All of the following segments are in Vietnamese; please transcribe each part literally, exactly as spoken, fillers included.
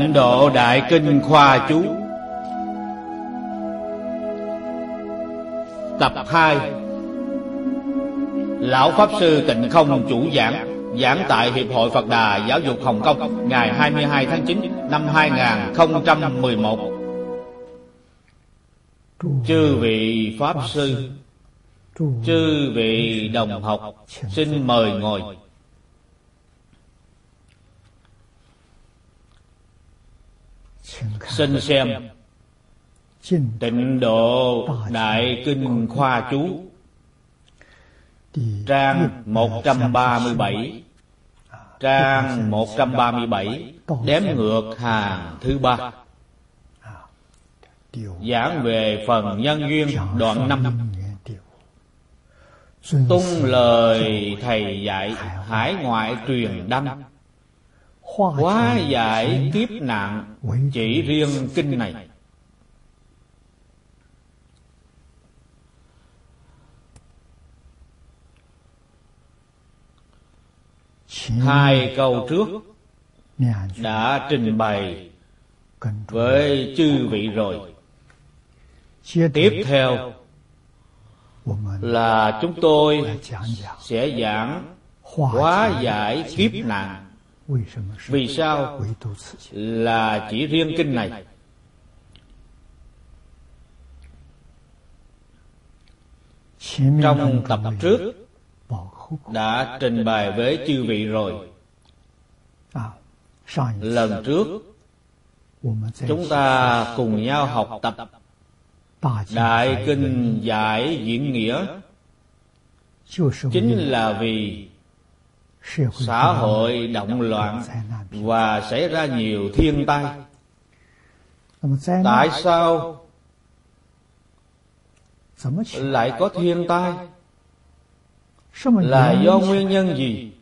Tịnh Độ Đại Kinh Khoa Chú Tập hai. Lão Pháp Sư Tịnh Không chủ giảng, giảng tại Hiệp hội Phật Đà Giáo dục Hồng Kông ngày hai mươi hai tháng chín năm hai nghìn không trăm mười một. Chư vị Pháp Sư, chư vị đồng học, xin mời ngồi. Xin xem Tịnh Độ Đại Kinh Khoa Chú, trang một trăm ba mươi bảy, trang một trăm ba mươi bảy, đếm ngược hàng thứ ba, giảng về phần nhân duyên đoạn năm. Tung lời thầy dạy hải ngoại truyền đăng, hóa giải kiếp nạn chỉ riêng kinh này. Hai câu trước đã trình bày với chư vị rồi. Tiếp theo là chúng tôi sẽ giảng hóa giải kiếp nạn. Vì sao là chỉ riêng kinh này? Trong tập trước đã trình bày với chư vị rồi. Lần trước chúng ta cùng nhau học tập Đại Kinh Giải Diễn Nghĩa, chính là vì xã hội động loạn và xảy ra nhiều thiên tai. Tại sao lại có thiên tai? Là do nguyên nhân gì?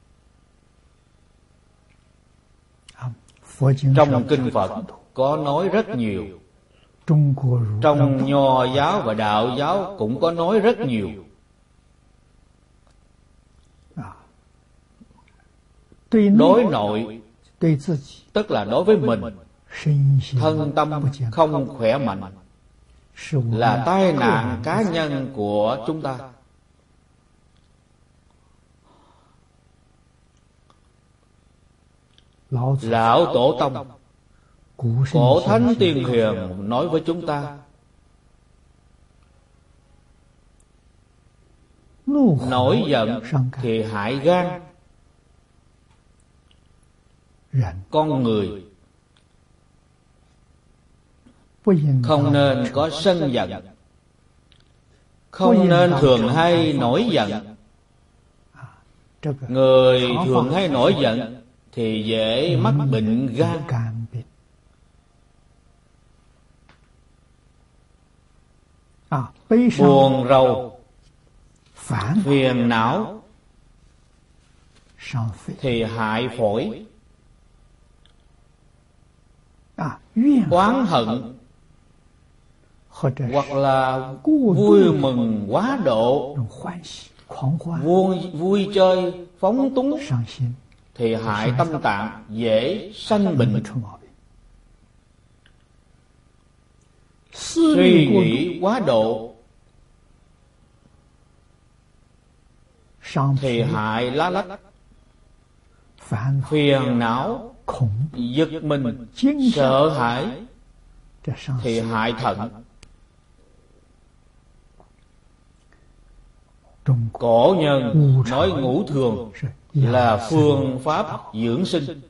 Trong kinh Phật có nói rất nhiều. Trong Nho giáo và Đạo giáo cũng có nói rất nhiều. Đối nội, tức là đối với mình, thân tâm không khỏe mạnh, là tai nạn cá nhân của chúng ta. Lão Tổ Tông, Cổ Thánh Tiên Hiền nói với chúng ta, nổi giận thì hại gan. Con người không nên có sân giận, không nên thường hay nổi giận. Người thường hay nổi giận thì dễ mắc bệnh gan. Buồn rầu, phiền não thì hại phổi. Oán hận hoặc là vui mừng quá độ, vui, vui chơi phóng túng thì hại tâm tạng, dễ sanh bệnh. Suy nghĩ quá độ thì hại lá lách, phiền não, giật mình, sợ hãi thì hại thận. Cổ nhân nói ngũ thường là phương pháp dưỡng sinh.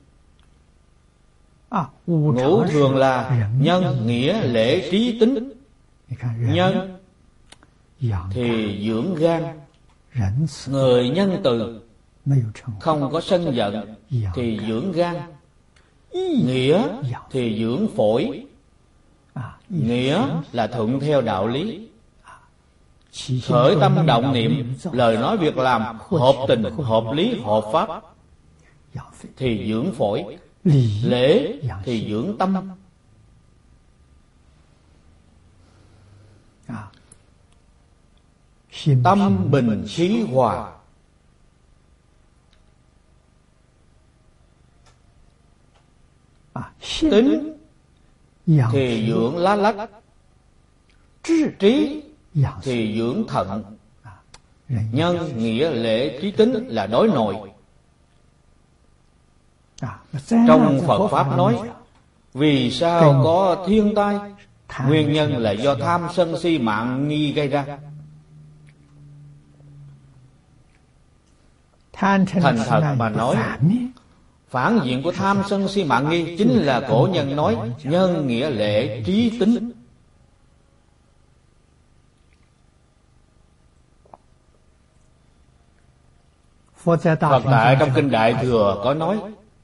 Ngũ thường là nhân, nghĩa, lễ, trí, tính. Nhân thì dưỡng gan, người nhân từ, không có sân giận thì dưỡng gan. Nghĩa thì dưỡng phổi. Nghĩa là thuận theo đạo lý, khởi tâm động niệm, lời nói việc làm hợp tình, hợp lý, hợp pháp thì dưỡng phổi. Lễ thì dưỡng tâm. Tâm bình khí hòa. tính thì dưỡng lá lách, trí thì dưỡng thận. Nhân, nghĩa, lễ, trí, tính là đối nội. Trong Phật Pháp nói, vì sao có thiên tai? Nguyên nhân là do tham sân si mạng nghi gây ra. Thành thật mà nói, phản diện của tham sân si mạng nghi chính là cổ nhân nói nhân, nghĩa, lễ, trí, tính. Phật tại trong Kinh Đại Thừa có nói,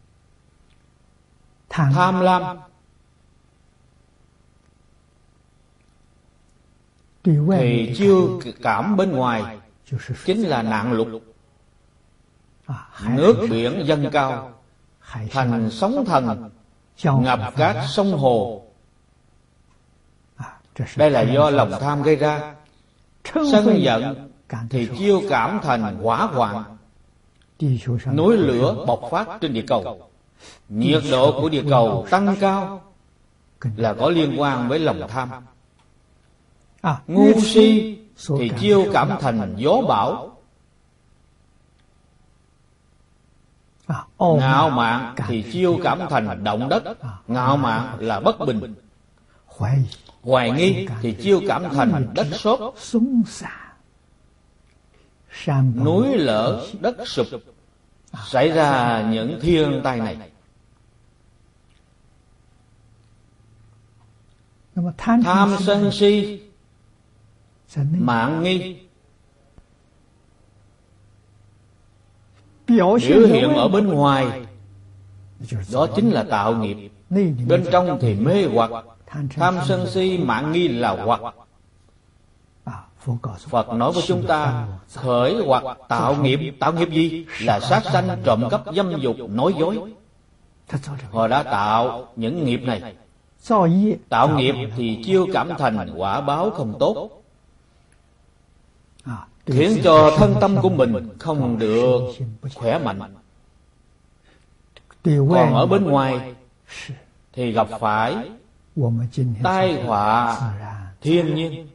tham lam thì chiêu cảm bên ngoài chính là nạn lục, nước biển dâng cao thành sóng thần, ngập các sông hồ. Đây là do lòng tham gây ra. Sân giận thì chiêu cảm thành hỏa hoạn, núi lửa bộc phát trên địa cầu. Nhiệt độ của địa cầu tăng cao là có liên quan với lòng tham. Ngu si thì chiêu cảm thành gió bão. Ngạo mạn thì chiêu cảm thành động đất. Ngạo mạn là bất bình. Hoài nghi thì chiêu cảm thành đất sốt, núi lở đất sụp, xảy ra những thiên tai này. Tham sân si mạng nghi biểu hiện ở bên ngoài, đó chính là tạo nghiệp. Bên trong thì mê hoặc. Tham sân si mạng nghi là hoặc. Phật nói với chúng ta, khởi hoặc tạo nghiệp. Tạo nghiệp gì? Là sát sanh, trộm cắp, dâm dục, nói dối. Họ đã tạo những nghiệp này. Tạo nghiệp thì chiêu cảm thành quả báo không tốt, khiến cho thân tâm của mình không được khỏe mạnh. Còn ở bên ngoài thì gặp phải tai họa thiên nhiên.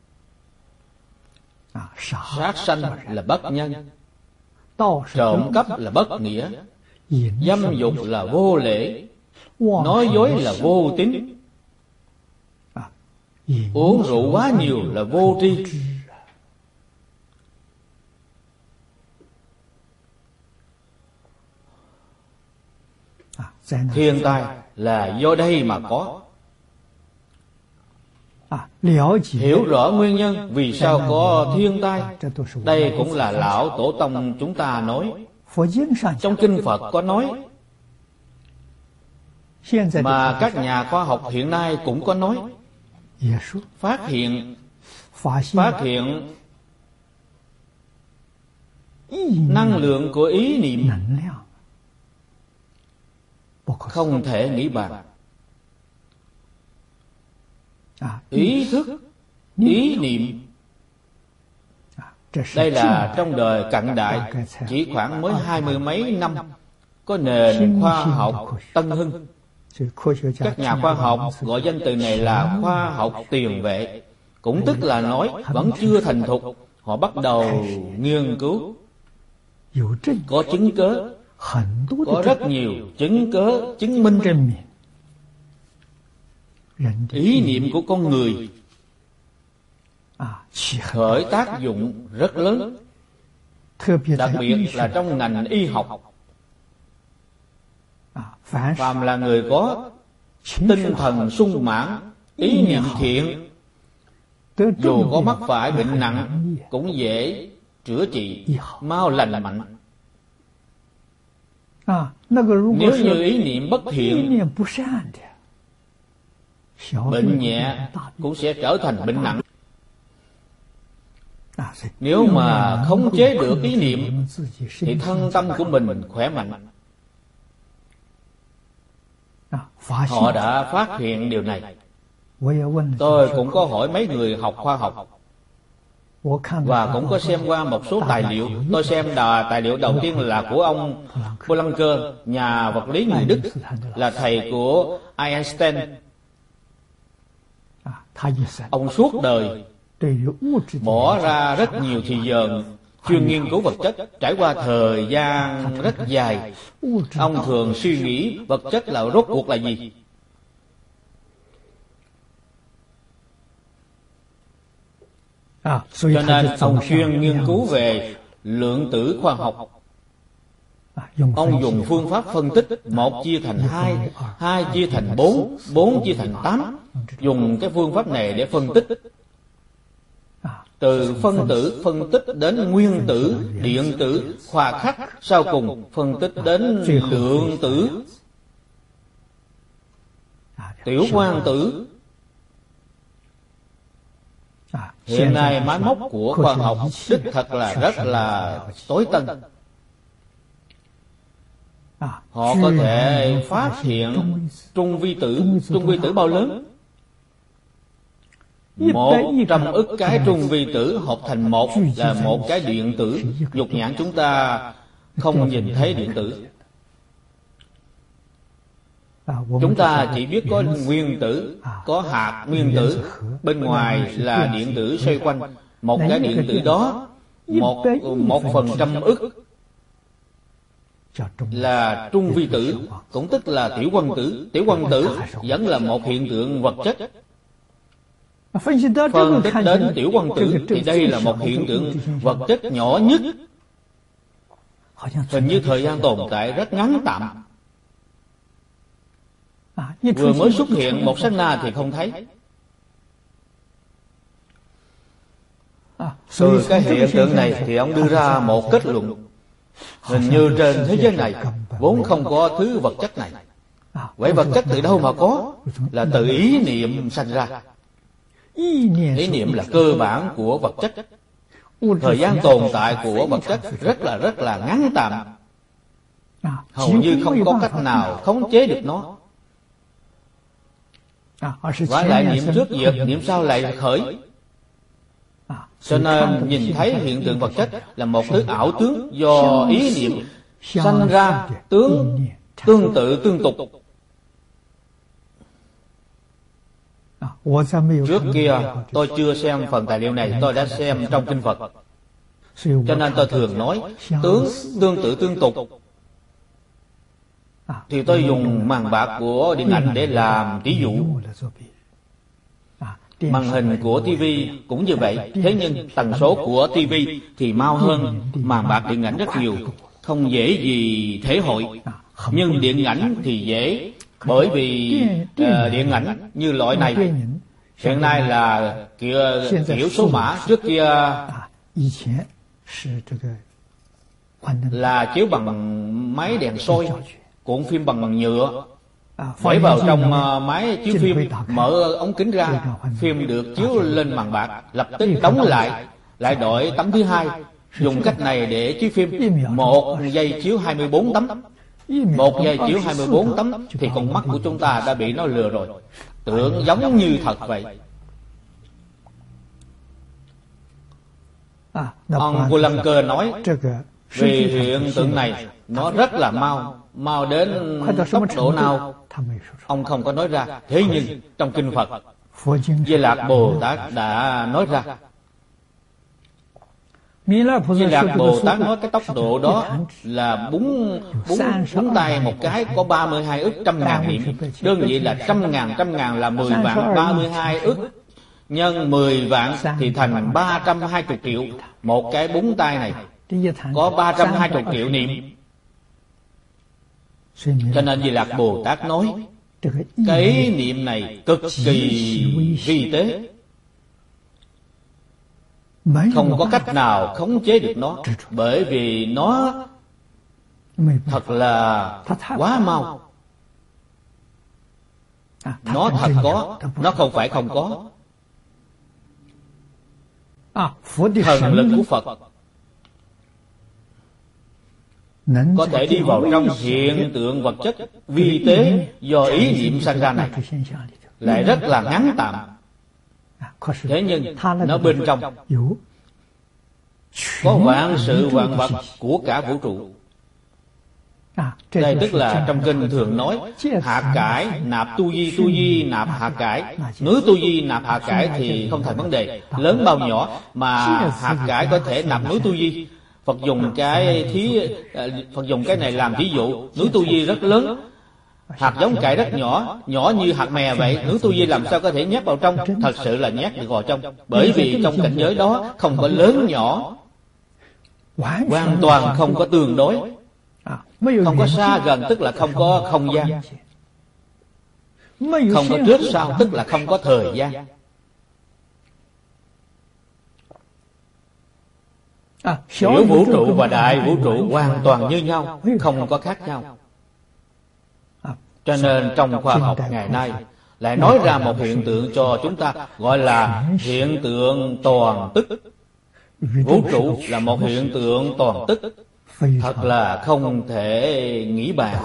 Sát sanh là bất nhân, trộm cắp là bất nghĩa, dâm dục là vô lễ, nói dối là vô tín, uống rượu quá nhiều là vô tri. Thiên tai là do đây mà có. Hiểu rõ nguyên nhân vì sao có thiên tai, đây cũng là lão tổ tông chúng ta nói. Trong kinh Phật có nói, mà các nhà khoa học hiện nay cũng có nói. Phát hiện Phát hiện năng lượng của ý niệm không thể nghĩ bàn. Ý thức, ý niệm, đây là trong đời cận đại, chỉ khoảng mới hai mươi mấy năm có nền khoa học tân hưng. Các nhà khoa học gọi danh từ này là khoa học tiền vệ, cũng tức là nói vẫn chưa thành thục. Họ bắt đầu nghiên cứu, có chứng cớ, có rất nhiều chứng cớ chứng minh ý niệm của con người khởi tác dụng rất lớn, đặc biệt là trong ngành y học. Phàm là người có tinh thần sung mãn, ý niệm thiện, dù có mắc phải bệnh nặng cũng dễ chữa trị, mau lành mạnh. Nếu như ý niệm bất thiện, bệnh nhẹ cũng sẽ trở thành bệnh nặng. Nếu mà khống chế được ý niệm thì thân tâm của mình khỏe mạnh. Họ đã phát hiện điều này. Tôi cũng có hỏi mấy người học khoa học. và cũng có xem qua một số tài liệu. Tôi xem đà, tài liệu đầu tiên là của ông Plancker, nhà vật lý người Đức, là thầy của Einstein. Ông suốt đời bỏ ra rất nhiều thời giờ chuyên nghiên cứu vật chất. Trải qua thời gian rất dài, ông thường suy nghĩ vật chất là rốt cuộc là gì. Cho nên ông chuyên nghiên cứu về lượng tử khoa học. Ông dùng phương pháp phân tích một chia thành hai, hai chia thành bốn, bốn chia thành tám. Dùng cái phương pháp này để phân tích. Từ phân tử phân tích đến nguyên tử, điện tử, khoa khắc, sau cùng phân tích đến lượng tử, tiểu quang tử. Hiện nay máy móc của khoa học đích thật là rất là tối tân. Họ có thể phát hiện trung vi tử. Trung vi tử bao lớn? Một trăm ức cái trung vi tử hợp thành một là một cái điện tử. Dục nhãn chúng ta không nhìn thấy điện tử. Chúng ta chỉ biết có nguyên tử, có hạt nguyên tử, bên ngoài là điện tử xoay quanh. Một cái điện tử đó, một, một phần trăm ức là trung vi tử, cũng tức là tiểu quang tử. Tiểu quang tử vẫn là một hiện tượng vật chất. Phân tích đến tiểu quang tử thì đây là một hiện tượng vật chất nhỏ nhất. Hình như thời gian tồn tại rất ngắn tạm. Vừa mới xuất hiện một sát na thì không thấy. Từ cái hiện tượng này thì ông đưa ra một kết luận. Hình như trên thế giới này vốn không có thứ vật chất này. Vậy vật chất từ đâu mà có? Là từ ý niệm sanh ra. Ý niệm là cơ bản của vật chất. Thời gian tồn tại của vật chất rất là rất là ngắn tạm, hầu như không có cách nào khống chế được nó. Và lại niệm trước diệt, niệm sau lại khởi. Cho nên nhìn thấy hiện tượng vật chất là một thứ ảo tướng do ý niệm sanh ra, tướng tương tự tương tục. Trước kia tôi chưa xem phần tài liệu này, tôi đã xem trong kinh Phật. Cho nên tôi thường nói tướng tương tự tương tục. Thì tôi dùng màn bạc của điện ảnh để làm ví dụ. Màn hình của tivi cũng như vậy. Thế nhưng tần số của tivi thì mau hơn màn bạc điện ảnh rất nhiều, không dễ gì thể hội. Nhưng điện ảnh thì dễ, bởi vì uh, điện ảnh như loại này hiện nay là kiểu, kiểu số mã. Trước kia là chiếu bằng máy đèn soi, cuộn phim bằng nhựa, để vào trong uh, máy chiếu phim, mở ống kính ra, phim được chiếu lên màn bạc, lập tức đóng lại, lại đổi tấm thứ hai. Dùng cách này để chiếu phim, một giây chiếu hai mươi bốn tấm. Một giây chiếu hai mươi bốn tấm thì con mắt của chúng ta đã bị nó lừa rồi, tưởng giống như thật vậy. Ông Plancker nói vì hiện tượng này nó rất là mau, mau đến tốc độ nào ông không có nói ra. Thế nhưng trong kinh Phật, Di Lạc Bồ Tát đã nói ra. Di Lạc Bồ Tát nói cái tốc độ đó là búng búng búng tay một cái có ba mươi hai ức trăm ngàn niệm. Đơn vị là trăm ngàn, trăm ngàn là mười vạn, ba mươi hai ức nhân mười vạn thì thành ba trăm hai mươi triệu. Một cái búng tay này có ba trăm hai mươi triệu niệm. Cho nên Di Lạc Bồ Tát nói cái ý niệm này cực kỳ vi tế, không có cách nào khống chế được nó, bởi vì nó thật là quá mau. Nó thật có, nó không phải không có. Thần lực của Phật có thể đi vào trong hiện tượng vật chất vi tế do ý niệm sanh ra này, lại rất là ngắn tạm. Thế nhưng nó bên trong có vạn sự vạn vật của cả vũ trụ. Đây tức là trong kinh thường nói hạ cải nạp tu di, tu di nạp hạ cải. Nếu tu di nạp hạ cải thì không thành vấn đề, lớn bao nhỏ mà hạ cải có thể nạp núi tu di. Phật dùng cái thí Phật dùng cái này làm ví dụ. Núi tu di rất lớn, hạt giống cải rất nhỏ, nhỏ như hạt mè vậy. Núi tu di làm sao có thể nhét vào trong? Thật sự là nhét được vào trong, bởi vì trong cảnh giới đó không có lớn nhỏ, hoàn toàn không có tương đối, không có xa gần, tức là không có không gian, không có trước sau, tức là không có thời gian. Tiểu vũ trụ và đại vũ trụ hoàn toàn như nhau, không có khác nhau. Cho nên trong khoa học ngày nay lại nói ra một hiện tượng cho chúng ta gọi là hiện tượng toàn tức. Vũ trụ là một hiện tượng toàn tức, thật là không thể nghĩ bàn.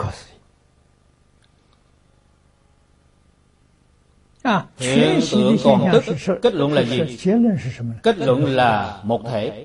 Hiện tượng toàn tức kết luận là gì? Kết luận là một thể.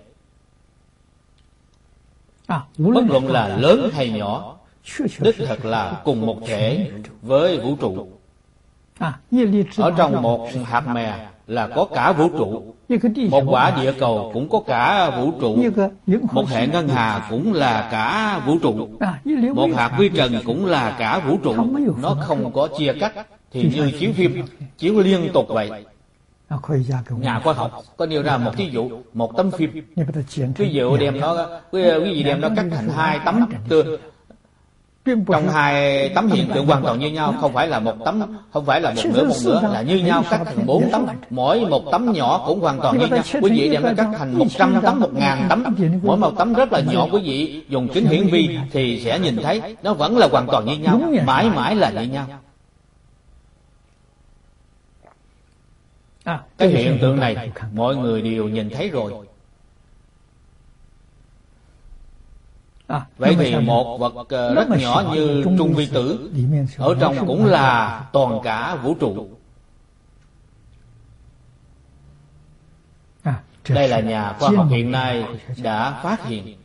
Bất luận là lớn hay nhỏ, đích thật là cùng một thể với vũ trụ. Ở trong một hạt mè là có cả vũ trụ, một quả địa cầu cũng có cả vũ trụ, một hệ ngân hà cũng là cả vũ trụ, một hạt vi trần cũng là cả vũ trụ. Nó không có chia cắt, thì như chiếu phim chiếu liên tục vậy. Nhà khoa học có nêu ra một ví dụ, một tấm phim, ví dụ đem nó quý vị đem nó cắt thành hai tấm tương. Trong hai tấm hiện tượng hoàn toàn như nhau, không phải là một tấm, không phải là một nửa một nửa, là như nhau, cắt thành bốn tấm, mỗi một tấm nhỏ cũng hoàn toàn như nhau. Quý vị đem nó cắt thành một trăm tấm, một ngàn tấm, mỗi một tấm rất là nhỏ, quý vị dùng kính hiển vi thì sẽ nhìn thấy nó vẫn là hoàn toàn như nhau, mãi mãi là như nhau. Cái hiện tượng này mọi người đều nhìn thấy rồi. Vậy thì một vật rất nhỏ như trung vi tử ở trong cũng là toàn cả vũ trụ. Đây là nhà khoa học hiện nay đã phát hiện.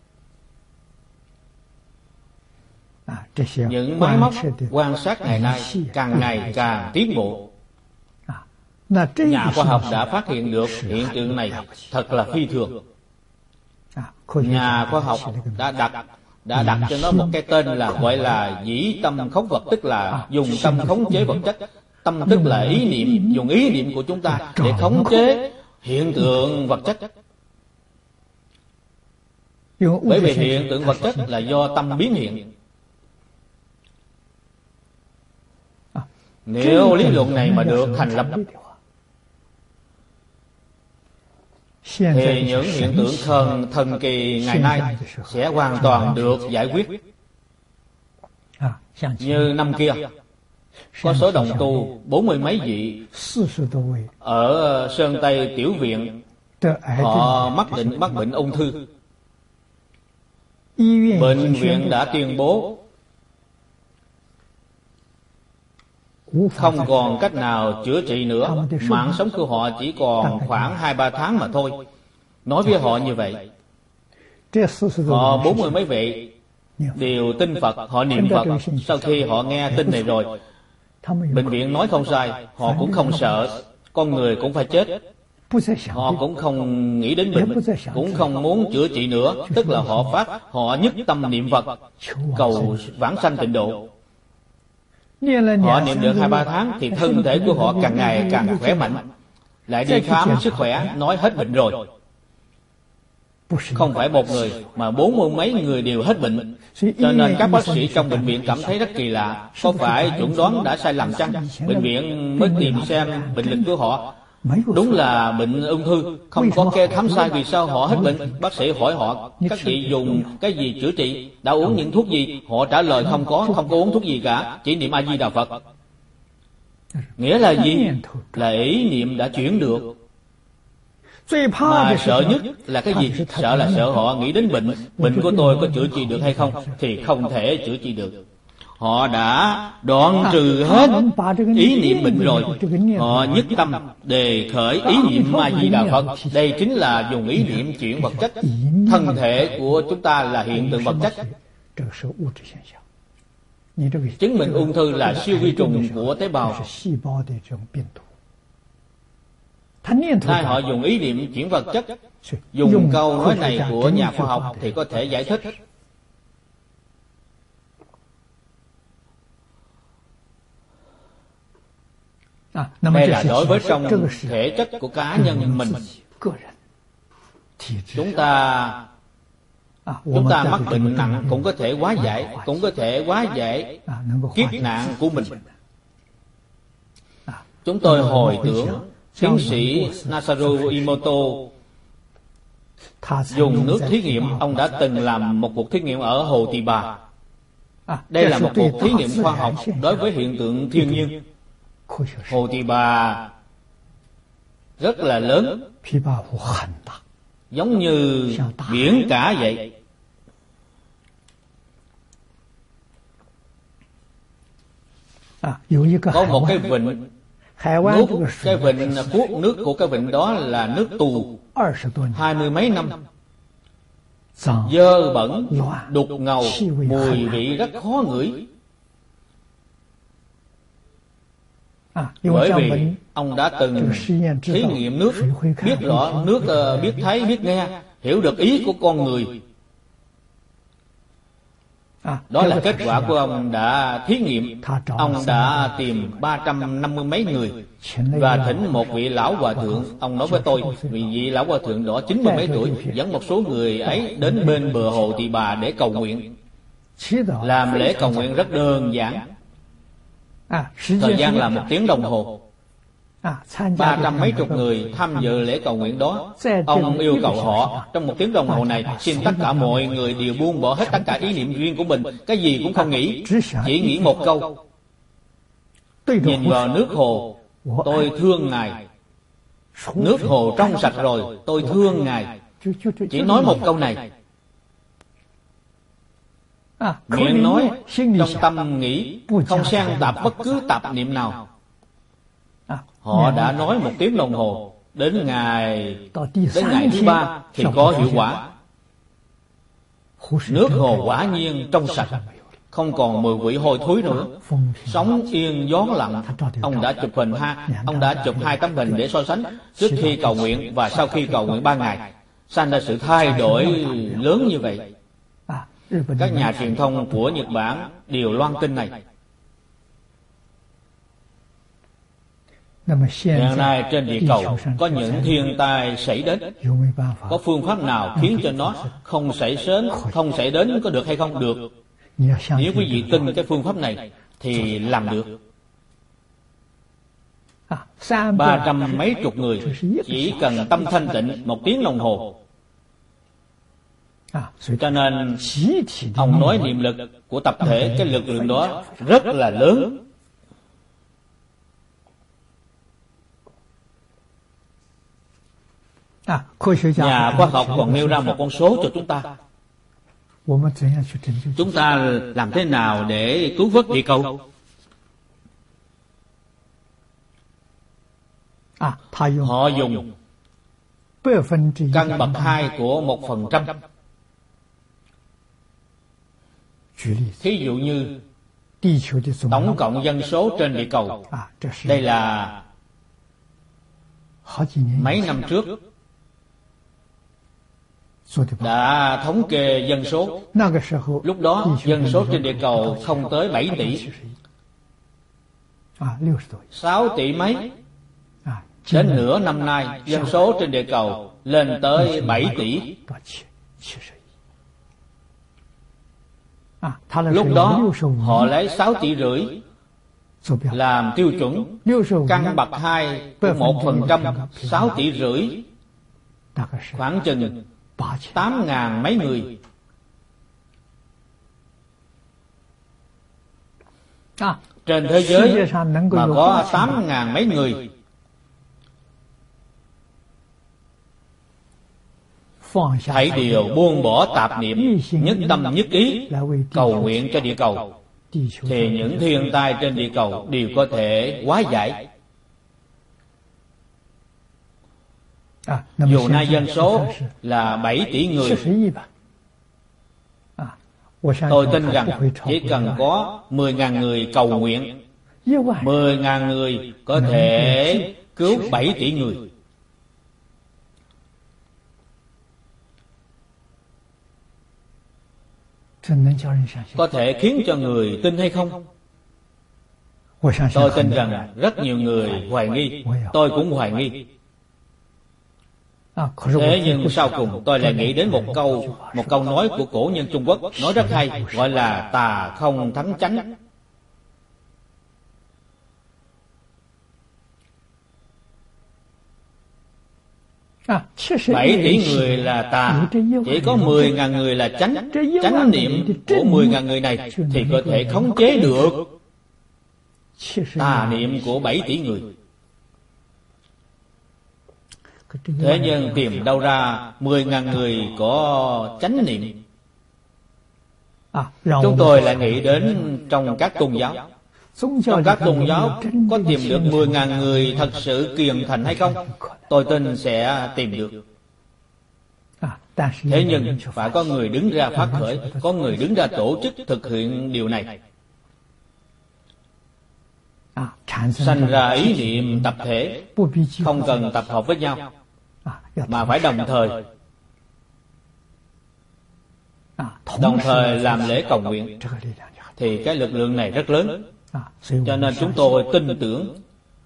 Những máy móc quan sát ngày nay càng ngày càng tiến bộ. Nhà khoa học đã phát hiện được hiện tượng này thật là phi thường. Nhà khoa học đã đặt đã đặt cho nó một cái tên là gọi là dĩ tâm khống vật, tức là dùng tâm khống chế vật chất. Tâm tức là ý niệm, dùng ý niệm của chúng ta để khống chế hiện tượng vật chất. Bởi vì hiện tượng vật chất là do tâm biến hiện. Nếu lý luận này mà được thành lập thì những hiện tượng thần thần kỳ ngày nay sẽ hoàn toàn được giải quyết. Như năm kia có số đồng tu bốn mươi mấy vị ở Sơn Tây Tiểu Viện, họ mắc bệnh mắc bệnh ung thư. Bệnh viện đã tuyên bố không còn cách nào chữa trị nữa, mạng sống của họ chỉ còn khoảng hai ba tháng mà thôi. Nói với họ như vậy, họ bốn mươi mấy vị đều tin Phật, họ niệm Phật. Sau khi họ nghe tin này rồi, bệnh viện nói không sai, họ cũng không sợ con người cũng phải chết. Họ cũng không nghĩ đến bệnh, cũng không muốn chữa trị nữa. Tức là họ phát, họ nhất tâm niệm Phật, cầu vãng sanh tịnh độ. Họ niệm được hai ba tháng thì thân thể của họ càng ngày càng khỏe mạnh. Lại đi khám sức khỏe, nói hết bệnh rồi. Không phải một người mà bốn mươi mấy người đều hết bệnh. Cho nên các bác sĩ trong bệnh viện cảm thấy rất kỳ lạ. Có phải chuẩn đoán đã sai lầm chăng? Bệnh viện mới tìm xem bệnh lịch của họ đúng là bệnh ung thư, không có kê khám sai, vì sao họ hết bệnh? Bác sĩ hỏi họ, các vị dùng cái gì chữa trị, đã uống những thuốc gì? Họ trả lời không có, không có uống thuốc gì cả, chỉ niệm A Di Đà Phật. Nghĩa là gì? Là ý niệm đã chuyển được. Mà sợ nhất là cái gì? Sợ là sợ họ nghĩ đến bệnh. Bệnh của tôi có chữa trị được hay không? Thì không thể chữa trị được. Họ đã đoạn trừ hết ý niệm bệnh rồi. Họ nhất tâm đề khởi ý niệm Ma Di Đà Phật. Đây chính là dùng ý niệm chuyển vật chất. Thân thể của chúng ta là hiện tượng vật chất. Chứng minh ung thư là siêu vi trùng của tế bào. Nay họ dùng ý niệm chuyển vật chất. Dùng câu nói này của nhà khoa học thì có thể giải thích. Đây là đối với trong thể chất của cá nhân mình. Chúng ta Chúng ta mắc bệnh nặng cũng có thể hóa giải, cũng có thể hóa giải kiếp nạn của mình. Chúng tôi hồi tưởng tiến sĩ Masaru Emoto dùng nước thí nghiệm. Ông đã từng làm một cuộc thí nghiệm ở Hồ Tỳ Bà. Đây là một cuộc thí nghiệm khoa học đối với hiện tượng thiên nhiên. Hồ Tỳ Bà rất là lớn, giống như biển cả vậy. Có một cái vịnh, nước, cái vịnh cuốc nước của cái vịnh đó là nước tù hai mươi mấy năm, dơ bẩn, đục ngầu, mùi vị rất khó ngửi. Bởi vì ông đã từng thí nghiệm nước, biết rõ nước, biết thấy, biết nghe, hiểu được ý của con người. Đó là kết quả của ông đã thí nghiệm. Ông đã tìm ba trăm năm mươi mấy người và thỉnh một vị lão hòa thượng. Ông nói với tôi, vì vị lão hòa thượng đó chín mươi mấy tuổi, dẫn một số người ấy đến bên bờ Hồ Tỳ Bà để cầu nguyện. Làm lễ cầu nguyện rất đơn giản, thời gian là một tiếng đồng hồ. Ba trăm mấy chục người tham dự lễ cầu nguyện đó. Ông yêu cầu họ trong một tiếng đồng hồ này, xin tất cả mọi người đều buông bỏ hết tất cả ý niệm riêng của mình, cái gì cũng không nghĩ, chỉ nghĩ một câu: nhìn vào nước hồ, tôi thương Ngài. Nước hồ trong sạch rồi, tôi thương Ngài. Chỉ nói một câu này. Miệng nói, trong tâm nghĩ, không xen tạp bất cứ tạp niệm nào. Họ đã nói một tiếng đồng hồ. Đến ngày Đến ngày thứ ba thì có hiệu quả. Nước hồ quả nhiên trong sạch, không còn mùi vị hôi thối nữa, sóng yên gió lặng. Ông đã chụp hình ha, ông đã chụp hai tấm hình để so sánh trước khi cầu nguyện và sau khi cầu nguyện ba ngày. Sanh ra sự thay đổi lớn như vậy. Các nhà truyền thông của Nhật Bản đều loan tin này. Hiện nay trên địa cầu có những thiên tai xảy đến, có phương pháp nào khiến cho nó không xảy đến, không xảy đến có được hay không? Được. Nếu quý vị tin cái phương pháp này thì làm được. Ba trăm mấy chục người chỉ cần tâm thanh tịnh một tiếng đồng hồ. Cho nên ông nói niệm lực của tập thể, cái lực lượng đó rất là lớn. Nhà khoa học còn nêu ra một con số cho chúng ta. Chúng ta làm thế nào để cứu vớt địa cầu? Họ dùng căn bậc hai của một phần trăm. Thí dụ như tổng cộng dân số trên địa cầu, đây là mấy năm trước đã thống kê dân số. Lúc đó dân số trên địa cầu không tới bảy tỷ, sáu tỷ mấy. Đến nửa năm nay dân số trên địa cầu lên tới bảy tỷ. Lúc đó họ lấy sáu tỷ rưỡi làm tiêu chuẩn. Căn bậc hai của một phần trăm, sáu tỷ rưỡi, khoảng chừng tám ngàn mấy người. Trên thế giới mà có tám ngàn mấy người. Hãy đều buông bỏ tạp niệm, nhất tâm nhất ý cầu nguyện cho địa cầu, thì những thiên tai trên địa cầu đều có thể hóa giải. Dù nay dân số là bảy tỷ người, tôi tin rằng chỉ cần có mười nghìn người cầu nguyện, mười nghìn người có thể cứu bảy tỷ người. Có thể khiến cho người tin hay không? Tôi tin rằng rất nhiều người hoài nghi, tôi cũng hoài nghi. Thế nhưng sau cùng tôi lại nghĩ đến một câu Một câu nói của cổ nhân Trung Quốc nói rất hay, gọi là tà không thắng chánh. Bảy tỷ người là tà, chỉ có mười ngàn người là chánh. Chánh niệm của mười ngàn người này thì có thể khống chế được tà niệm của bảy tỷ người. Thế nhưng tìm đâu ra mười ngàn người có chánh niệm? Chúng tôi lại nghĩ đến trong các tôn giáo. Trong các tôn giáo có tìm được mười ngàn người thật sự kiền thành hay không? Tôi tin sẽ tìm được. Thế nhưng phải có người đứng ra phát khởi, có người đứng ra tổ chức thực hiện điều này. Sanh ra ý niệm tập thể, không cần tập hợp với nhau, mà phải đồng thời Đồng thời làm lễ cầu nguyện, thì cái lực lượng này rất lớn. Cho nên chúng tôi tin tưởng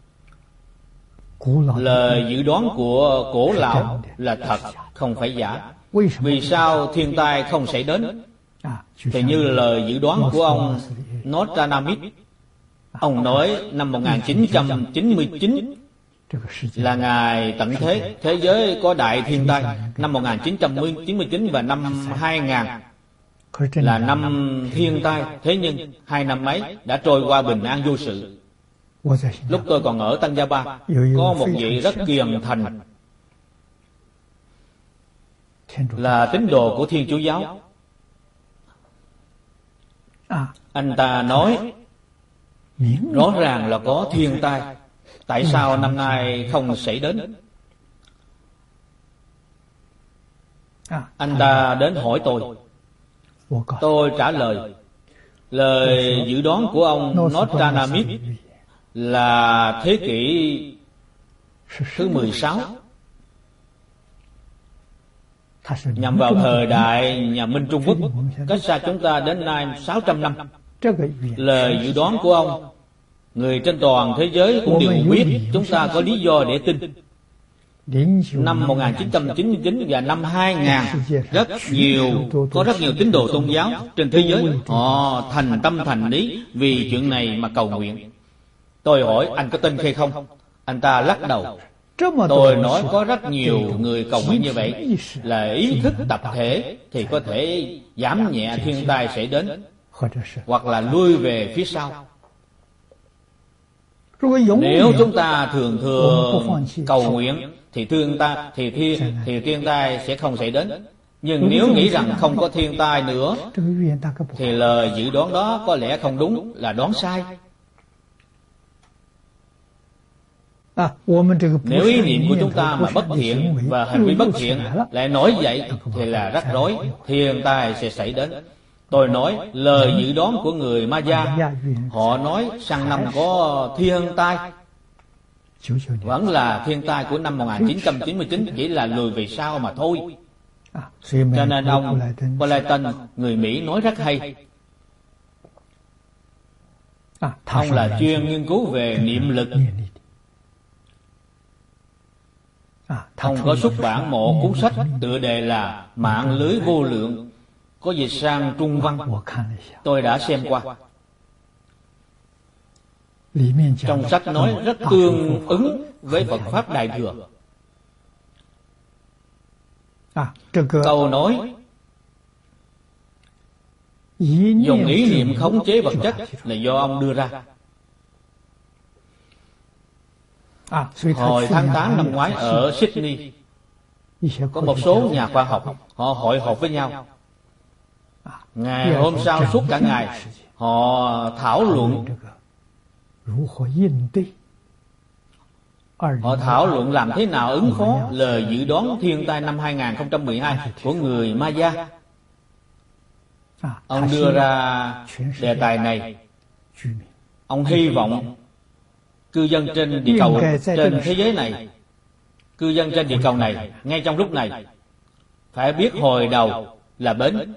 lời dự đoán của cổ lão là thật, không phải giả. Vì sao thiên tai không xảy đến? Thì như lời dự đoán của ông Nostradamus, ông nói năm một nghìn chín trăm chín mươi chín là ngày tận thế, thế giới có đại thiên tai. Năm một nghìn chín trăm chín mươi chín và năm hai nghìn là năm thiên tai. Thế nhưng hai năm ấy đã trôi qua bình an vô sự. Lúc tôi còn ở Tăng Gia Ba, có một vị rất kiền thành, là tín đồ của Thiên Chúa giáo. Anh ta nói rõ ràng là có thiên tai, tại sao năm nay không xảy đến? Anh ta đến hỏi tôi. Tôi trả lời, lời dự đoán của ông Nostradamus là thế kỷ thứ mười sáu, nhằm vào thời đại nhà Minh Trung Quốc, cách xa chúng ta đến nay sáu trăm năm. Lời dự đoán của ông, người trên toàn thế giới cũng đều biết, chúng ta có lý do để tin. Năm một nghìn chín trăm chín mươi chín và năm hai nghìn, rất nhiều, có rất nhiều tín đồ tôn giáo trên thế giới, họ thành tâm thành ý vì chuyện này mà cầu nguyện. Tôi hỏi anh có tin hay không? Anh ta lắc đầu. Tôi nói có rất nhiều người cầu nguyện như vậy, là ý thức tập thể thì có thể giảm nhẹ thiên tai xảy đến, hoặc là lui về phía sau. Nếu chúng ta thường thường cầu nguyện thì thiên tai thì thiên thì thiên tai sẽ không xảy đến. Nhưng nếu nghĩ rằng không có thiên tai nữa thì lời dự đoán đó có lẽ không đúng, là đoán sai. Nếu ý niệm của chúng ta mà bất thiện và hành vi bất thiện lại nổi dậy thì là rắc rối, thiên tai sẽ xảy đến. Tôi nói lời dự đoán của người Maya, họ nói sang năm có thiên tai, vẫn là thiên tai của năm một nghìn chín trăm chín mươi chín, chỉ là lùi về sau mà thôi. Cho nên ông Polayton, người Mỹ, nói rất hay. Ông là chuyên nghiên cứu về niệm lực. Ông có xuất bản một cuốn sách tựa đề là Mạng lưới vô lượng, có dịch sang Trung văn. Tôi đã xem qua. Trong sách nói rất tương ứng với Phật Pháp Đại Thừa. Câu nói dùng ý niệm khống chế vật chất là do ông đưa ra. Hồi tháng tám năm ngoái ở Sydney, có một số nhà khoa học, họ hội họp với nhau. Ngày hôm sau suốt cả ngày, họ thảo luận Họ thảo luận làm thế nào ứng phó lời dự đoán thiên tai năm hai không một hai của người Maya. Ông đưa ra đề tài này. Ông hy vọng cư dân trên địa cầu, trên thế giới này, cư dân trên địa cầu này, ngay trong lúc này, phải biết hồi đầu là bến,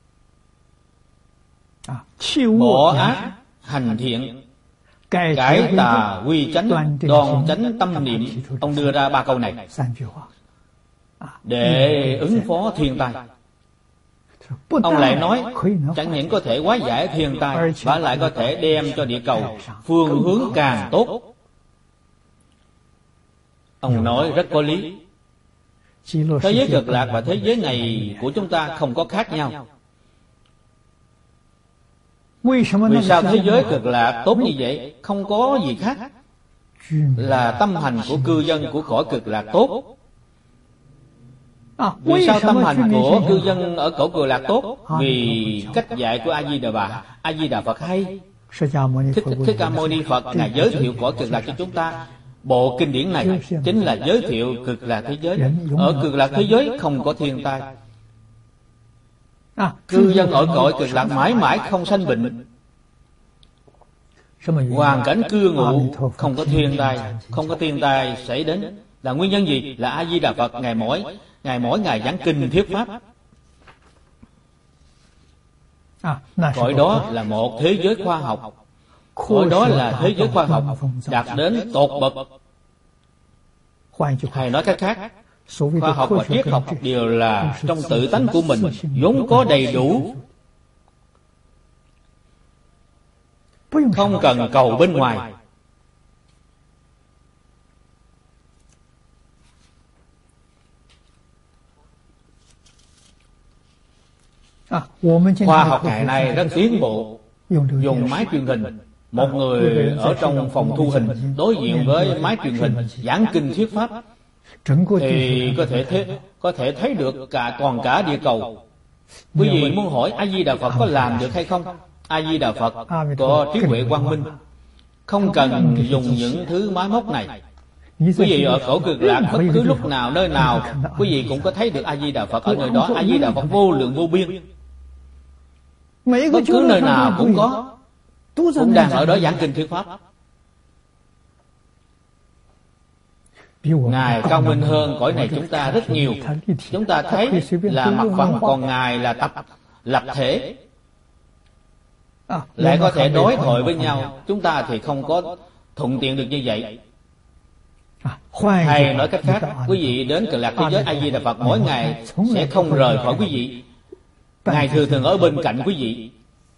bỏ ác hành thiện, cải tà quy chánh, đoan chánh tâm niệm. Ông đưa ra ba câu này để ứng phó thiên tai. Ông lại nói chẳng những có thể hóa giải thiên tai, và lại có thể đem cho địa cầu phương hướng càng tốt. Ông nói rất có lý. Thế giới cực lạc và thế giới này của chúng ta không có khác nhau. Vì sao thế giới cực lạc tốt như vậy? Không có gì khác, là tâm hành của cư dân của cõi cực lạc tốt. Vì sao tâm hành của cư dân ở cõi cực lạc tốt? Vì cách dạy của A Di Đà Bà, A Di Đà Phật hay. Thích Thích Ca Mâu Ni Phật ngài giới thiệu cõi cực lạc cho chúng ta. Bộ kinh điển này chính là giới thiệu cực lạc thế giới. Ở cực lạc thế giới không có thiên tai. Cư dân ở cõi cực lạc mãi mãi không sanh bệnh, hoàn cảnh cư ngụ không có thiên tai, không có thiên tai xảy đến. Là nguyên nhân gì? Là A Di Đà Phật ngài mỗi ngài mỗi ngày giảng kinh thuyết pháp. Cõi đó là một thế giới khoa học. Cõi đó là thế giới khoa học đạt đến tột bậc. Hay nói cách khác, khoa học và triết học đều là trong tự tánh của mình, vốn có đầy đủ, không cần cầu bên ngoài. Khoa học ngày nay rất tiến bộ, dùng máy truyền hình. Một người ở trong phòng thu hình đối diện với máy truyền hình giảng kinh thuyết pháp thì có thể thế, có thể thấy được cả toàn cả địa cầu. Quý vị muốn hỏi A Di Đà Phật có làm được hay không? A Di Đà Phật có trí huệ quang minh, không cần dùng những thứ máy móc này. Quý vị ở cõi cực lạc bất cứ lúc nào nơi nào quý vị cũng có thấy được A Di Đà Phật ở nơi đó. A Di Đà Phật vô lượng vô biên, bất cứ nơi nào cũng có, cũng đang ở đó giảng kinh thuyết pháp. Ngài cao minh hơn cõi này chúng ta rất nhiều. Chúng ta thấy là mặt phẳng, còn Ngài là tập lập thể, lại có thể đối thoại với nhau. Chúng ta thì không có thuận tiện được như vậy. Hay nói cách khác, quý vị đến cực lạc thế giới A Di Đà Phật mỗi ngày sẽ không rời khỏi quý vị. Ngài thường thường ở bên cạnh quý vị.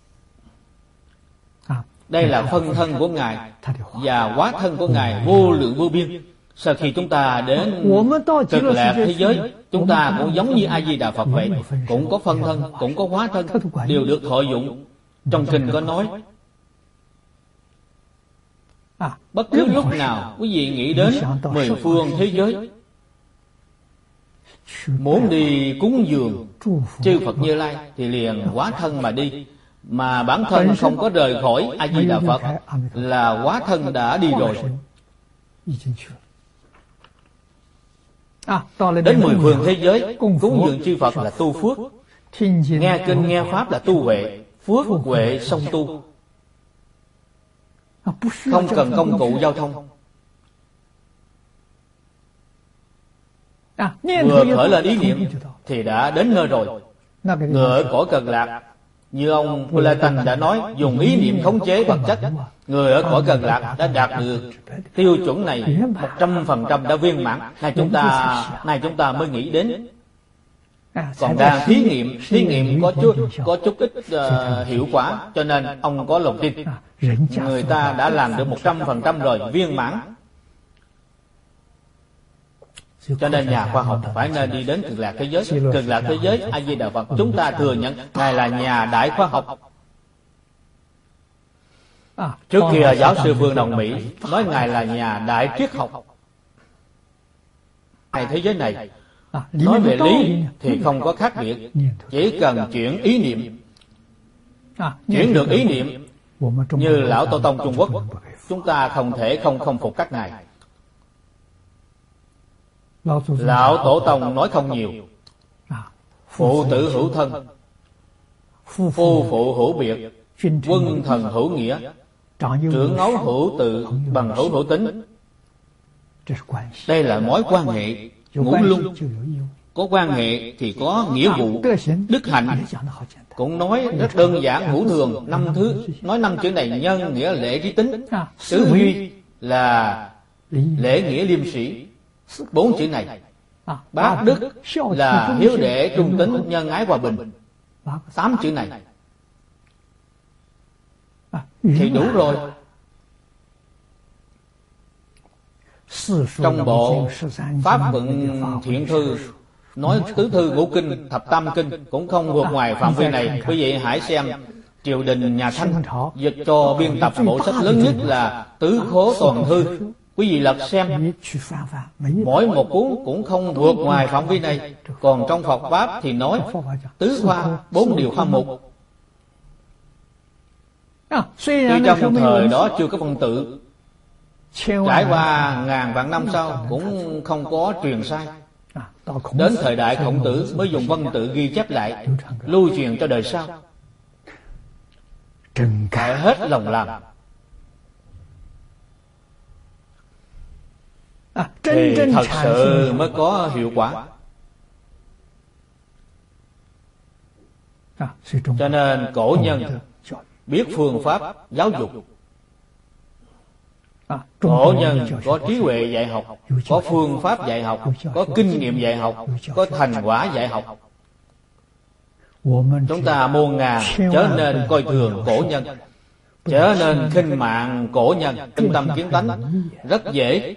Đây là phân thân của Ngài, và hóa thân của Ngài vô lượng vô biên. Sau khi chúng ta đến cực lạc thế giới, chúng ta cũng giống như A Di Đà Phật vậy, cũng có phân thân, cũng có hóa thân, đều được thọ dụng. Trong kinh có nói, bất cứ lúc nào quý vị nghĩ đến mười phương thế giới, muốn đi cúng dường chư Phật Như Lai thì liền hóa thân mà đi. Mà bản thân không có rời khỏi A Di Đà Phật là hóa thân đã đi rồi. Đến mười phương thế giới cúng dường chư Phật là tu phước, nghe kinh nghe pháp là tu huệ. Phước huệ song tu, không cần công cụ giao thông. Vừa khởi lên ý niệm thì đã đến nơi rồi. Người ở cõi cực lạc, như ông Platon đã nói, dùng ý niệm khống chế vật chất. Người ở cõi cực lạc đã đạt được tiêu chuẩn này một trăm phần trăm đã viên mãn. Này chúng ta, này chúng ta mới nghĩ đến. Còn đang thí nghiệm, thí nghiệm có chút, có chút ít uh, hiệu quả, cho nên ông có lòng tin. Người ta đã làm được một trăm phần trăm rồi, viên mãn. Cho nên nhà khoa học phải nên đi đến cực lạc thế giới. Cực lạc thế giới A Di Đà Phật, chúng ta thừa nhận Ngài là nhà đại khoa học. Trước kia giáo sư Vương Đồng Mỹ nói Ngài là nhà đại triết học. Ngài thế giới này nói về lý thì không có khác biệt, chỉ cần chuyển ý niệm. chuyển được ý niệm. Như Lão Tổ Tông Trung Quốc, chúng ta không thể không không phục các ngài. Lão Tổ Tông nói không nhiều. Phụ tử hữu thân, phu phụ hữu biệt, quân thần hữu nghĩa, trưởng ấu hữu tự, bằng hữu hữu tính. Đây là mối quan hệ ngũ luân. Có quan hệ thì có nghĩa vụ. Đức hạnh cũng nói rất đơn giản ngũ thường. Năm thứ nói năm chữ này: nhân, nghĩa, lễ, trí, tính. Tứ duy là lễ, nghĩa, liêm sĩ. Bốn chữ này. Bát đức là hiếu đệ, trung tín, nhân ái, hòa bình. Tám chữ này thì đủ rồi. Trong bộ Pháp Vận Thiện Thư nói tứ thư ngũ kinh, thập tam kinh cũng không vượt ngoài phạm vi này. Quý vị hãy xem triều đình nhà Thanh dịch cho biên tập bộ sách lớn nhất là Tứ Khố Toàn Thư. Quý vị lật xem, mỗi một cuốn cũng không vượt ngoài phạm vi này. Còn trong Phật Pháp thì nói tứ khoa, bốn điều khoa mục. Tuy trong thời đó chưa có văn tự, trải qua ngàn vạn năm sau cũng không có truyền sai. Đến thời đại Khổng Tử mới dùng văn tự ghi chép lại, lưu truyền cho đời sau. Phải hết lòng làm thì thật sự mới có hiệu quả. Cho nên cổ nhân biết phương pháp giáo dục. Cổ nhân có trí huệ dạy học, có phương pháp dạy học, có kinh nghiệm dạy học, có thành quả dạy học. Chúng ta muôn ngàn trở nên coi thường cổ nhân, trở nên khinh mạng cổ nhân, tinh tâm kiến tánh rất dễ.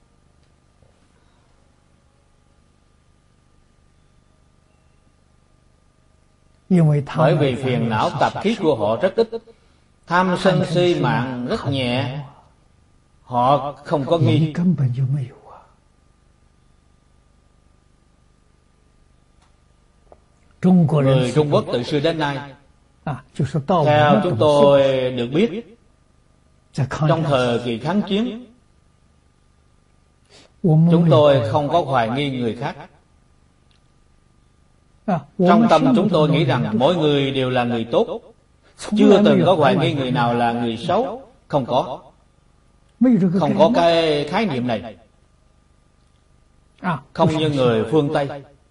Bởi vì phiền não tập khí của họ rất ít, tham sân si mạng rất nhẹ, họ không có nghi. Người Trung Quốc từ xưa đến nay, theo chúng tôi được biết, trong thời kỳ kháng chiến, chúng tôi không có hoài nghi người khác. Trong tâm chúng tôi nghĩ rằng mỗi người đều là người tốt, chưa từng có hoài nghi người nào là người xấu. Không có. Không có cái khái niệm này. Không như người phương Tây.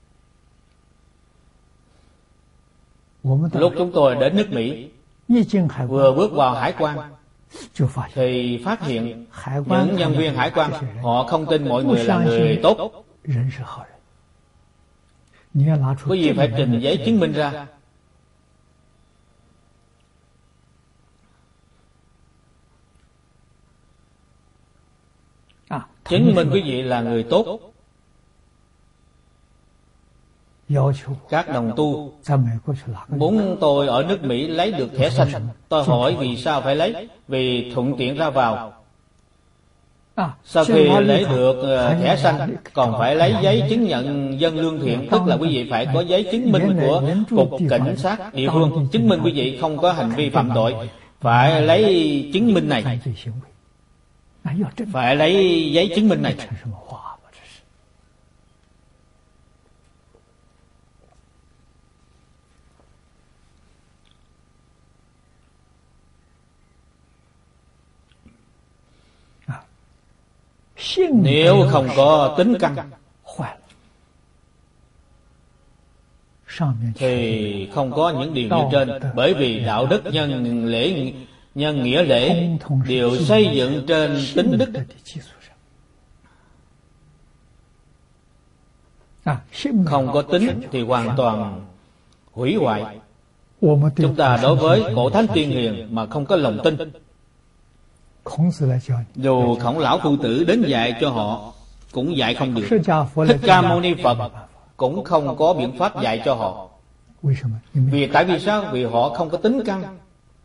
Lúc chúng tôi đến nước Mỹ, vừa bước vào hải quan thì phát hiện những nhân viên hải quan họ không tin mọi người là người tốt. Quý vị phải trình giấy chứng minh ra. Chứng minh quý vị là người tốt. Các đồng tu muốn tôi ở nước Mỹ lấy được thẻ xanh. Tôi hỏi vì sao phải lấy? Vì thuận tiện ra vào. Sau khi lấy được thẻ xanh còn phải lấy giấy chứng nhận dân lương thiện, tức là quý vị phải có giấy chứng minh của cục cảnh sát địa phương, chứng minh quý vị không có hành vi phạm tội. Phải lấy chứng minh này, phải lấy giấy chứng minh này. Nếu không có tính căn thì không có những điều như trên. Bởi vì đạo đức, nhân lễ, nhân nghĩa lễ đều xây dựng trên tính đức. Không có tính thì hoàn toàn hủy hoại. Chúng ta đối với cổ thánh tiên hiền mà không có lòng tin, dù Khổng Lão Phu Tử đến dạy cho họ cũng dạy không được. Thích Ca Mâu Ni Phật cũng không có biện pháp dạy cho họ. Vì tại vì sao? Vì họ không có tính căn.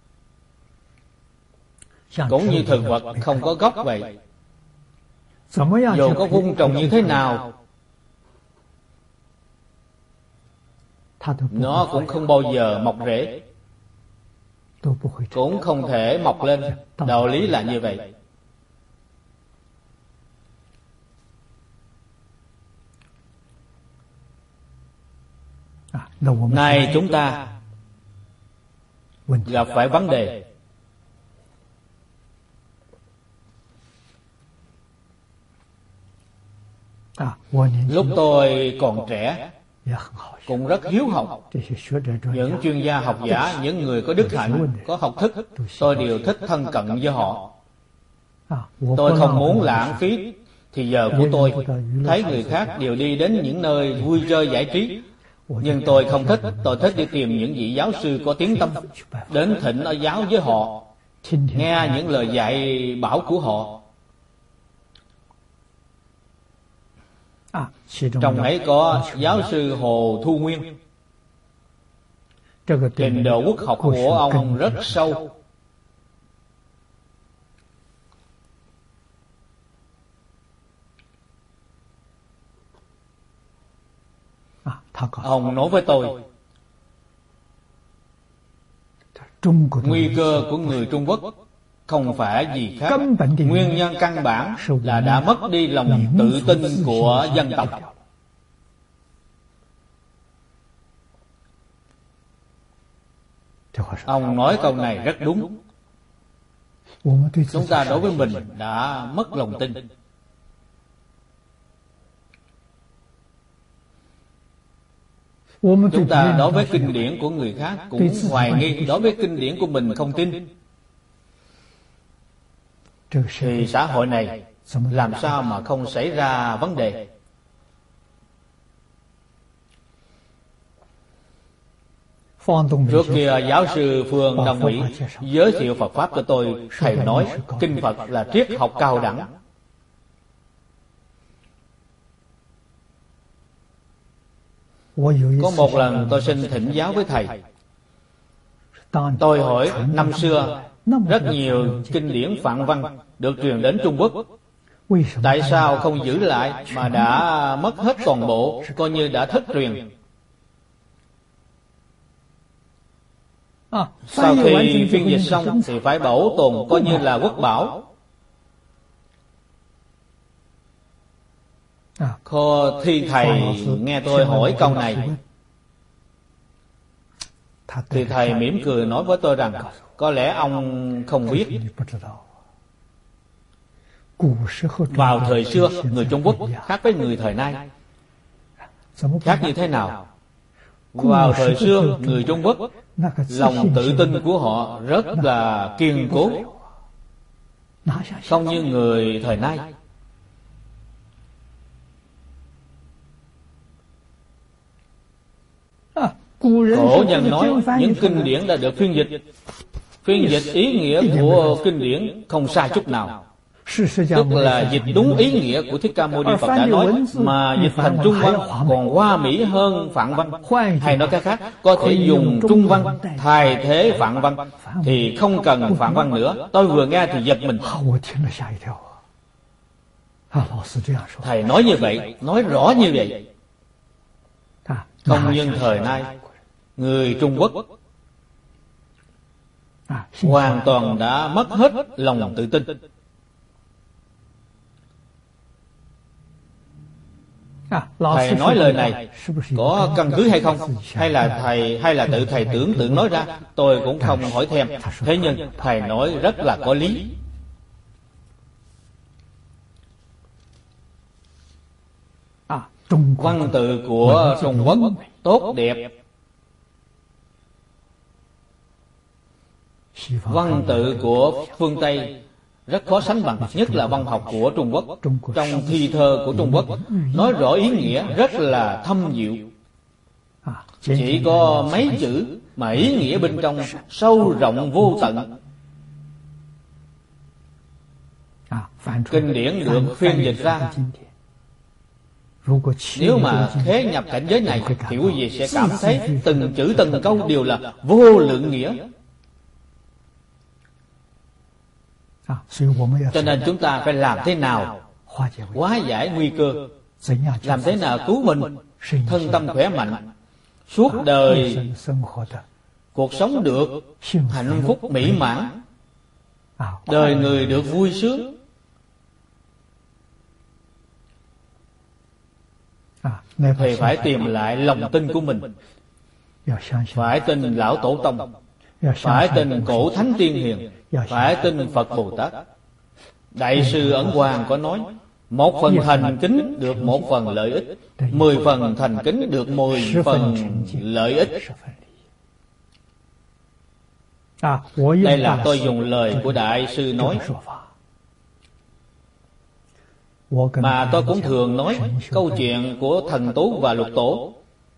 Cũng như thực vật không có gốc vậy. Dù có vun trồng như thế nào, nó cũng không bao giờ mọc rễ. cũng không thể mọc lên. Đạo lý là như vậy. Nay chúng ta gặp phải vấn đề. Lúc tôi còn trẻ cũng rất hiếu học. Những chuyên gia học giả, những người có đức hạnh, có học thức, tôi đều thích thân cận với họ. Tôi không muốn lãng phí thì giờ của tôi. Thấy người khác đều đi đến những nơi vui chơi giải trí, nhưng tôi không thích. Tôi thích đi tìm những vị giáo sư có tiếng tâm, đến thỉnh ở giáo với họ, nghe những lời dạy bảo của họ. Trong ấy có giáo sư Hồ Thu Nguyên. Trình độ quốc học của ông rất sâu. Ông nói với tôi, nguy cơ của người Trung Quốc không phải gì khác, nguyên nhân căn bản là đã mất đi lòng tự tin của dân tộc. Ông nói câu này rất đúng. Chúng ta đối với mình đã mất lòng tin. Chúng ta đối với kinh điển của người khác cũng hoài nghi, đối với kinh điển của mình không tin. Thì xã hội này làm sao mà không xảy ra vấn đề? Trước kia giáo sư Phương Đông Mỹ giới thiệu Phật Pháp cho tôi. Thầy nói kinh Phật là triết học cao đẳng. Có một lần tôi xin thỉnh giáo với thầy. Tôi hỏi, năm xưa rất nhiều kinh điển Phạn văn được truyền đến Trung Quốc, tại sao không giữ lại mà đã mất hết toàn bộ, coi như đã thất truyền? Sau khi phiên dịch xong thì phải bảo tồn, coi như là quốc bảo. Kho thi thầy nghe tôi hỏi câu này thì thầy mỉm cười nói với tôi rằng có lẽ ông không biết. Vào thời xưa, người Trung Quốc khác với người thời nay. Khác như thế nào? Vào thời xưa, người Trung Quốc, lòng tự tin của họ rất là kiên cố, không như người thời nay. Cổ nhân nói những kinh điển đã được phiên dịch. Phiên dịch ý nghĩa của kinh điển không sai chút nào, tức là dịch đúng ý nghĩa của Thích Ca Mâu Ni Phật đã nói, mà dịch thành Trung văn còn hoa mỹ hơn Phạn văn. Hay nói cách khác, có thể dùng Trung văn thay thế Phạn văn, thì không cần Phạn văn nữa. Tôi vừa nghe thì giật mình. Thầy nói như vậy, nói rõ như vậy. Không như thời nay, người Trung Quốc hoàn toàn đã mất hết lòng tự tin. Thầy nói lời này có căn cứ hay không, hay là thầy hay là tự thầy tưởng tượng nói ra, tôi cũng không hỏi thêm. Thế nhưng thầy nói rất là có lý. Văn tự của Trung Quốc tốt đẹp, văn tự của phương Tây rất khó sánh bằng, nhất là văn học của Trung Quốc. Trong thi thơ của Trung Quốc nói rõ ý nghĩa rất là thâm diệu. Chỉ có mấy chữ mà ý nghĩa bên trong sâu rộng vô tận. Kinh điển được phiên dịch ra, nếu mà thế nhập cảnh giới này thì quý vị sẽ cảm thấy từng chữ từng câu đều là vô lượng nghĩa. Cho nên chúng ta phải làm thế nào hóa giải nguy cơ, làm thế nào cứu mình thân tâm khỏe mạnh, suốt đời cuộc sống được hạnh phúc mỹ mãn, đời người được vui sướng, thì phải tìm lại lòng tin của mình. Phải tin Lão Tổ Tông, phải tin cổ thánh tiên hiền, phải tin Phật Bồ Tát. Đại sư Ấn Quang có nói, một phần thành kính được một phần lợi ích, mười phần thành kính được mười phần lợi ích. Đây là tôi dùng lời của Đại sư nói, mà tôi cũng thường nói câu chuyện của Thần Tú và Lục Tổ.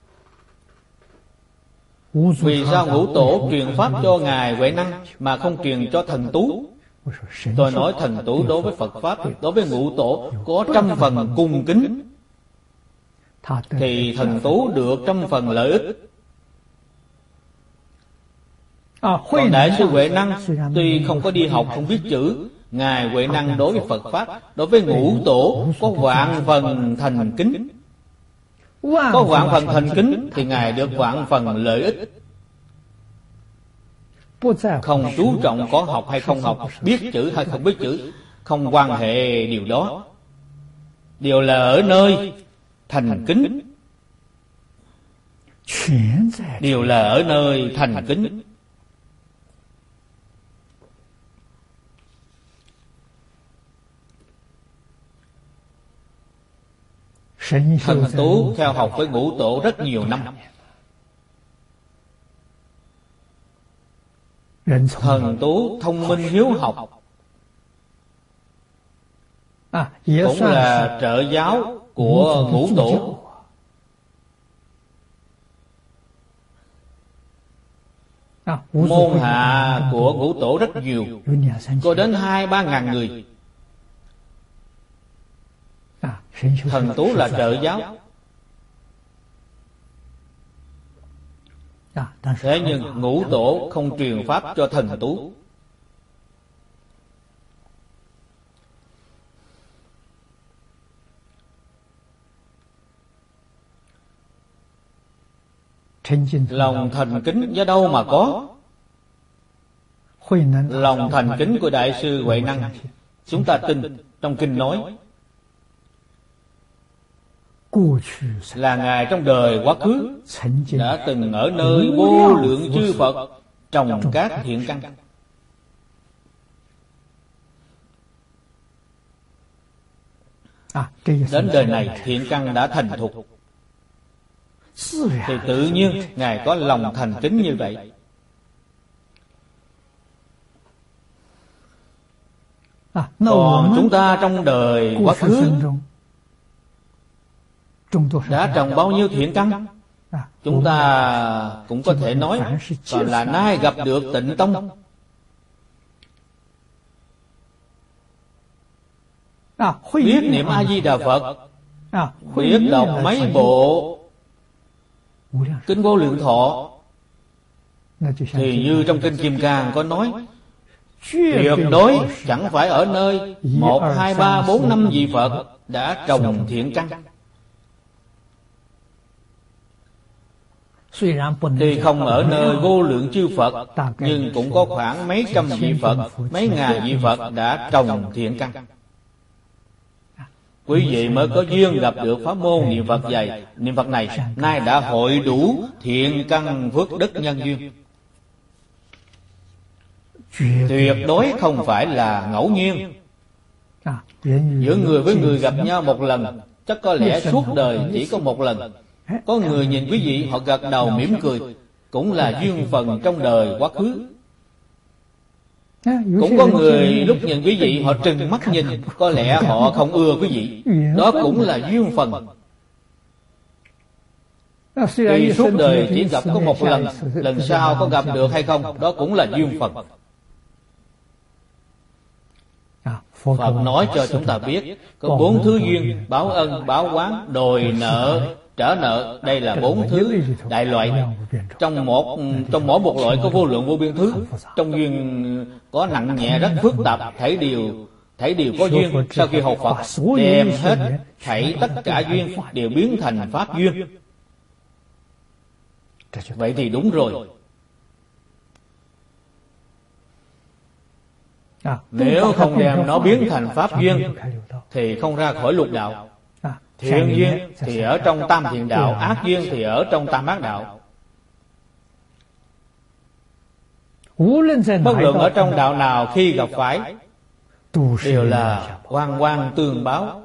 Vì sao Ngũ Tổ truyền pháp cho Ngài Huệ Năng mà không truyền cho Thần Tú? Tôi nói Thần Tú đối với Phật Pháp, đối với Ngũ Tổ có trăm phần cung kính, thì Thần Tú được trăm phần lợi ích. Còn Đại sư Huệ Năng tuy không có đi học, không biết chữ, Ngài Huệ Năng đối với Phật Pháp, đối với Ngũ Tổ có vạn phần thành kính. Có vạn phần thành kính thì Ngài được vạn phần lợi ích. Không chú trọng có học hay không học, biết chữ hay không biết chữ, không quan hệ điều đó. Điều là ở nơi thành kính. Điều là ở nơi thành kính. Thần Tú theo học với Ngũ Tổ rất nhiều năm. Thần Tú thông minh hiếu học, cũng là trợ giáo của Ngũ Tổ. Môn hạ của Ngũ Tổ rất nhiều, có đến hai ba ngàn người. Thần Tú là trợ giáo. Thế nhưng Ngũ Tổ không truyền pháp cho Thần Tú. Lòng thành kính do đâu mà có? Lòng thành kính của Đại sư Huệ Năng, chúng ta tin trong kinh nói là Ngài trong đời quá khứ đã từng ở nơi vô lượng chư Phật trồng các thiện căn. Đến đời này thiện căn đã thành thục, thì tự nhiên Ngài có lòng thành kính như vậy. Còn chúng ta trong đời quá khứ đã trồng bao nhiêu thiện căn? Chúng ta cũng có thể nói còn là nay gặp được Tịnh Tông, biết niệm A Di Đà Phật, biết đọc mấy bộ kinh Vô Lượng Thọ, thì như trong kinh Kim Cang có nói, tuyệt đối chẳng phải ở nơi một, hai, ba, bốn, năm vị Phật đã trồng thiện căn. Thì không ở nơi vô lượng chư Phật, nhưng cũng có khoảng mấy trăm vị Phật, mấy ngàn vị Phật đã trồng thiện căn. Quý vị mới có duyên gặp được pháp môn niệm Phật dày, niệm Phật này nay đã hội đủ thiện căn phước đức nhân duyên. Tuyệt đối không phải là ngẫu nhiên. Giữa người với người gặp nhau một lần, chắc có lẽ suốt đời chỉ có một lần. Có người nhìn quý vị họ gật đầu mỉm cười, cũng là duyên phần trong đời quá khứ. Cũng có người lúc nhìn quý vị họ trừng mắt nhìn, có lẽ họ không ưa quý vị, đó cũng là duyên phần. Tuy suốt đời chỉ gặp có một lần, lần sau có gặp được hay không, đó cũng là duyên phần. Phật nói cho chúng ta biết có bốn thứ duyên: báo ân, báo oán, đòi nợ, trả nợ. Đây là bốn thứ đại loại. Trong một trong mỗi một loại có vô lượng vô biên thứ. Trong duyên có nặng nhẹ rất phức tạp, thảy đều thảy đều có duyên. Sau khi học Phật đem hết thảy tất cả duyên đều biến thành pháp duyên. Vậy thì đúng rồi. Nếu không đem nó biến thành pháp duyên thì không ra khỏi lục đạo. Thiện duyên thì ở trong tam thiện đạo, ác duyên thì ở trong tam ác đạo. Bất luận ở trong đạo nào khi gặp phải đều là oan oan tương báo.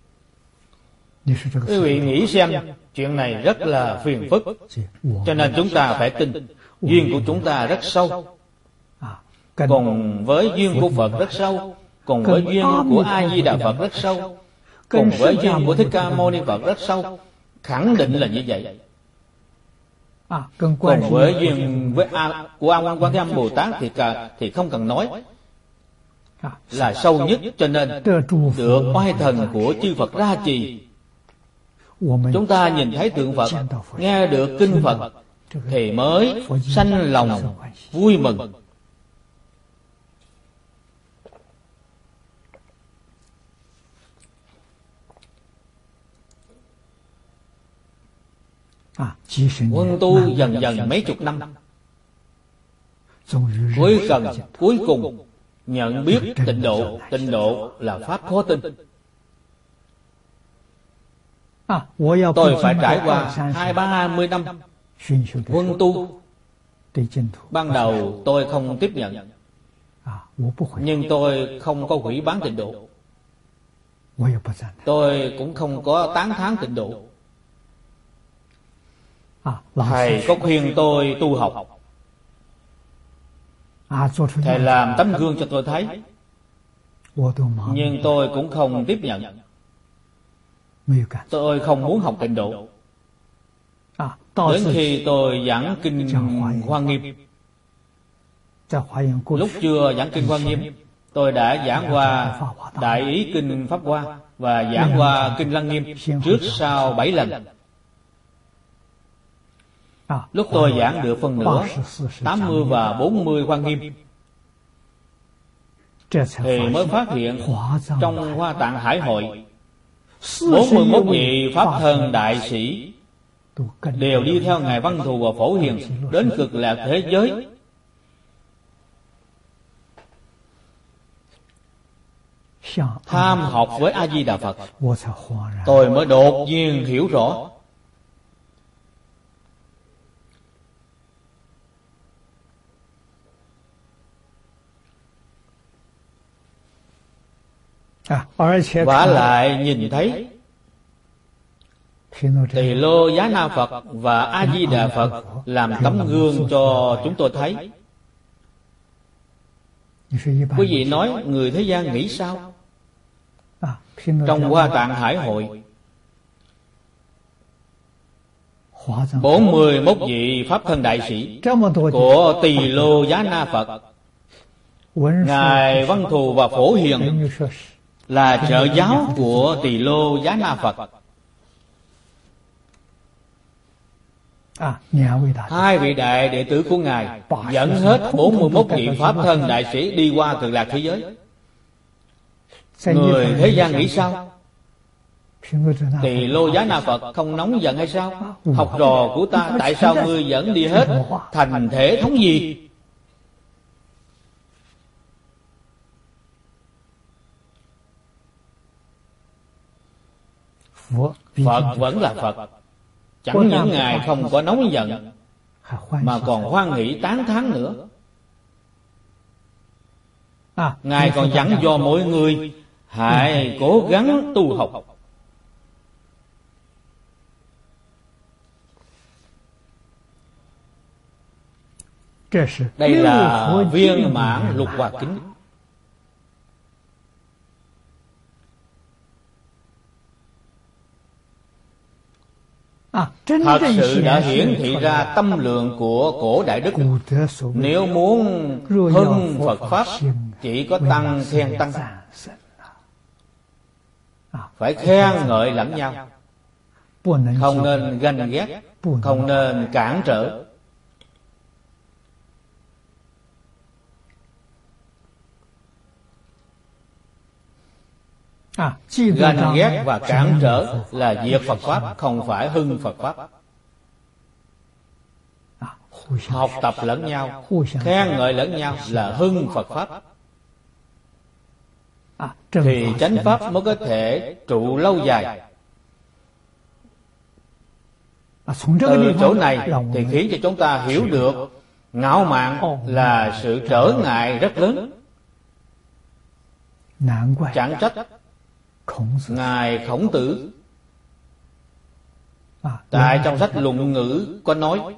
Quý vị nghĩ xem, chuyện này rất là phiền phức. Cho nên chúng ta phải tin duyên của chúng ta rất sâu, cùng với duyên của Phật rất sâu, cùng với duyên của A Di Đà Phật rất sâu, cùng với duyên của Thích Ca Mâu Ni Phật rất sâu. Khẳng định là như vậy. Cùng với duyên với A, của A Quan Quan Thế Âm Bồ Tát thì cả, thì không cần nói, là sâu nhất. Cho nên được oai thần của chư Phật ra trì, chúng ta nhìn thấy tượng Phật, nghe được kinh Phật thì mới sanh lòng vui mừng. Quân tu dần dần mấy chục năm, cuối cần cuối cùng nhận biết tịnh độ. Tịnh độ là pháp khó tin. Tôi phải trải qua hai ba mươi năm quân tu. Ban đầu tôi không tiếp nhận, nhưng tôi không có hủy bán tịnh độ. Tôi cũng không có tán thán tịnh độ. Thầy có khuyên tôi tu học, thầy làm tấm gương cho tôi thấy, nhưng tôi cũng không tiếp nhận. Tôi không muốn học tịnh độ. Đến khi tôi giảng kinh Hoa Nghiêm, lúc chưa giảng kinh Hoa Nghiêm, tôi đã giảng qua Đại Ý kinh Pháp Hoa và giảng qua kinh Lăng Nghiêm trước sau bảy lần. Lúc tôi giảng được phân nửa, tám mươi và bốn mươi Hoa Nghiêm, thì mới phát hiện trong Hoa Tạng Hải Hội bốn mươi mốt vị Pháp Thân Đại Sĩ đều đi theo Ngài Văn Thù và Phổ Hiền đến cực lạc thế giới. Tham học với A Di Đà Phật, tôi mới đột nhiên hiểu rõ. Vả lại nhìn thấy Tỳ Lô Giá Na Phật và A Di Đà Phật làm tấm gương cho chúng tôi thấy. Quý vị nói người thế gian nghĩ sao? Trong Hoa Tạng Hải Hội, bốn mươi mốt vị Pháp Thân Đại Sĩ của Tỳ Lô Giá Na Phật, Ngài Văn Thù và Phổ Hiền là trợ giáo của Tỳ Lô Giá Na Phật. Hai vị đại đệ tử của Ngài dẫn hết bốn mươi mốt vị Pháp Thân Đại Sĩ đi qua cực lạc thế giới. Người thế gian nghĩ sao? Tỳ Lô Giá Na Phật không nóng giận hay sao? Học trò của ta, tại sao ngươi dẫn đi hết thành thể thống gì? Phật vẫn là Phật. Chẳng những Ngài không có nóng giận, mà còn hoan hỷ tán thán nữa. Ngài còn dặn dò mọi người hãy cố gắng tu học. Đây là viên mãn lục hòa kính. Thật sự đã hiển thị ra tâm lượng của cổ đại đức. Nếu muốn hưng Phật Pháp, chỉ có tăng khen tăng, phải khen ngợi lẫn nhau, không nên ganh ghét, không nên cản trở. Ganh ghét và cản trở là diệt Phật Pháp, không phải hưng Phật Pháp. Học tập lẫn nhau, khen ngợi lẫn nhau là hưng Phật Pháp. thì chánh pháp mới có thể trụ lâu dài. Từ chỗ này thì khiến cho chúng ta hiểu được ngạo mạn là sự trở ngại rất lớn. Chẳng trách Ngài Khổng Tử tại trong sách Luận Ngữ có nói: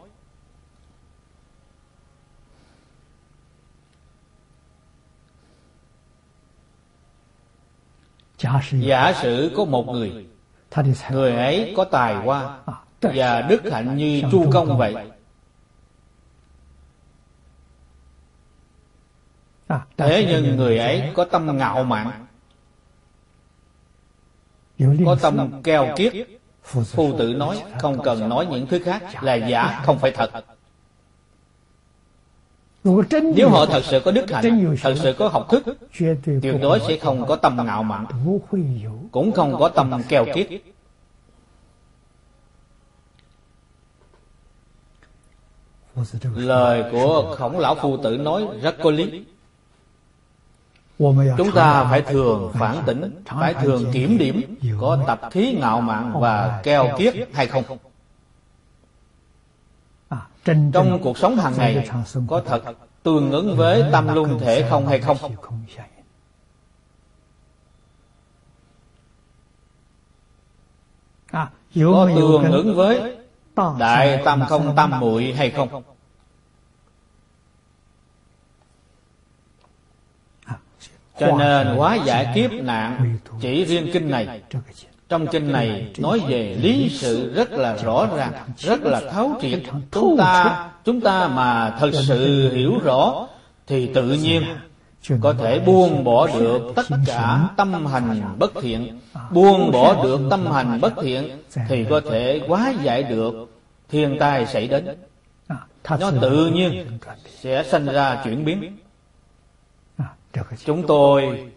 giả sử có một người, người ấy có tài hoa và đức hạnh như Chu Công vậy, thế nhưng người ấy có tâm ngạo mạn, có tâm keo kiết. Phu tử nói không cần nói những thứ khác, là giả không phải thật. Nếu họ thật sự có đức hạnh, thật sự có học thức, tuyệt đối sẽ không có tâm ngạo mạn, cũng không có tâm keo kiết. Lời của Khổng lão phu tử nói rất có lý. Chúng ta phải thường phản tỉnh, phải thường kiểm điểm có tập khí ngạo mạn và keo kiết hay không. Trong cuộc sống hàng ngày có thật tương ứng với tâm luân thể không hay không. Có tương ứng với đại tâm không tam muội hay không. Cho nên hóa giải kiếp nạn chỉ riêng kinh này. Trong kinh này nói về lý sự rất là rõ ràng, rất là thấu triệt. Chúng ta chúng ta mà thật sự hiểu rõ thì tự nhiên có thể buông bỏ được tất cả tâm hành bất thiện. Buông bỏ được tâm hành bất thiện thì có thể hóa giải được thiên tai xảy đến. Nó tự nhiên sẽ sinh ra chuyển biến. Chúng tôi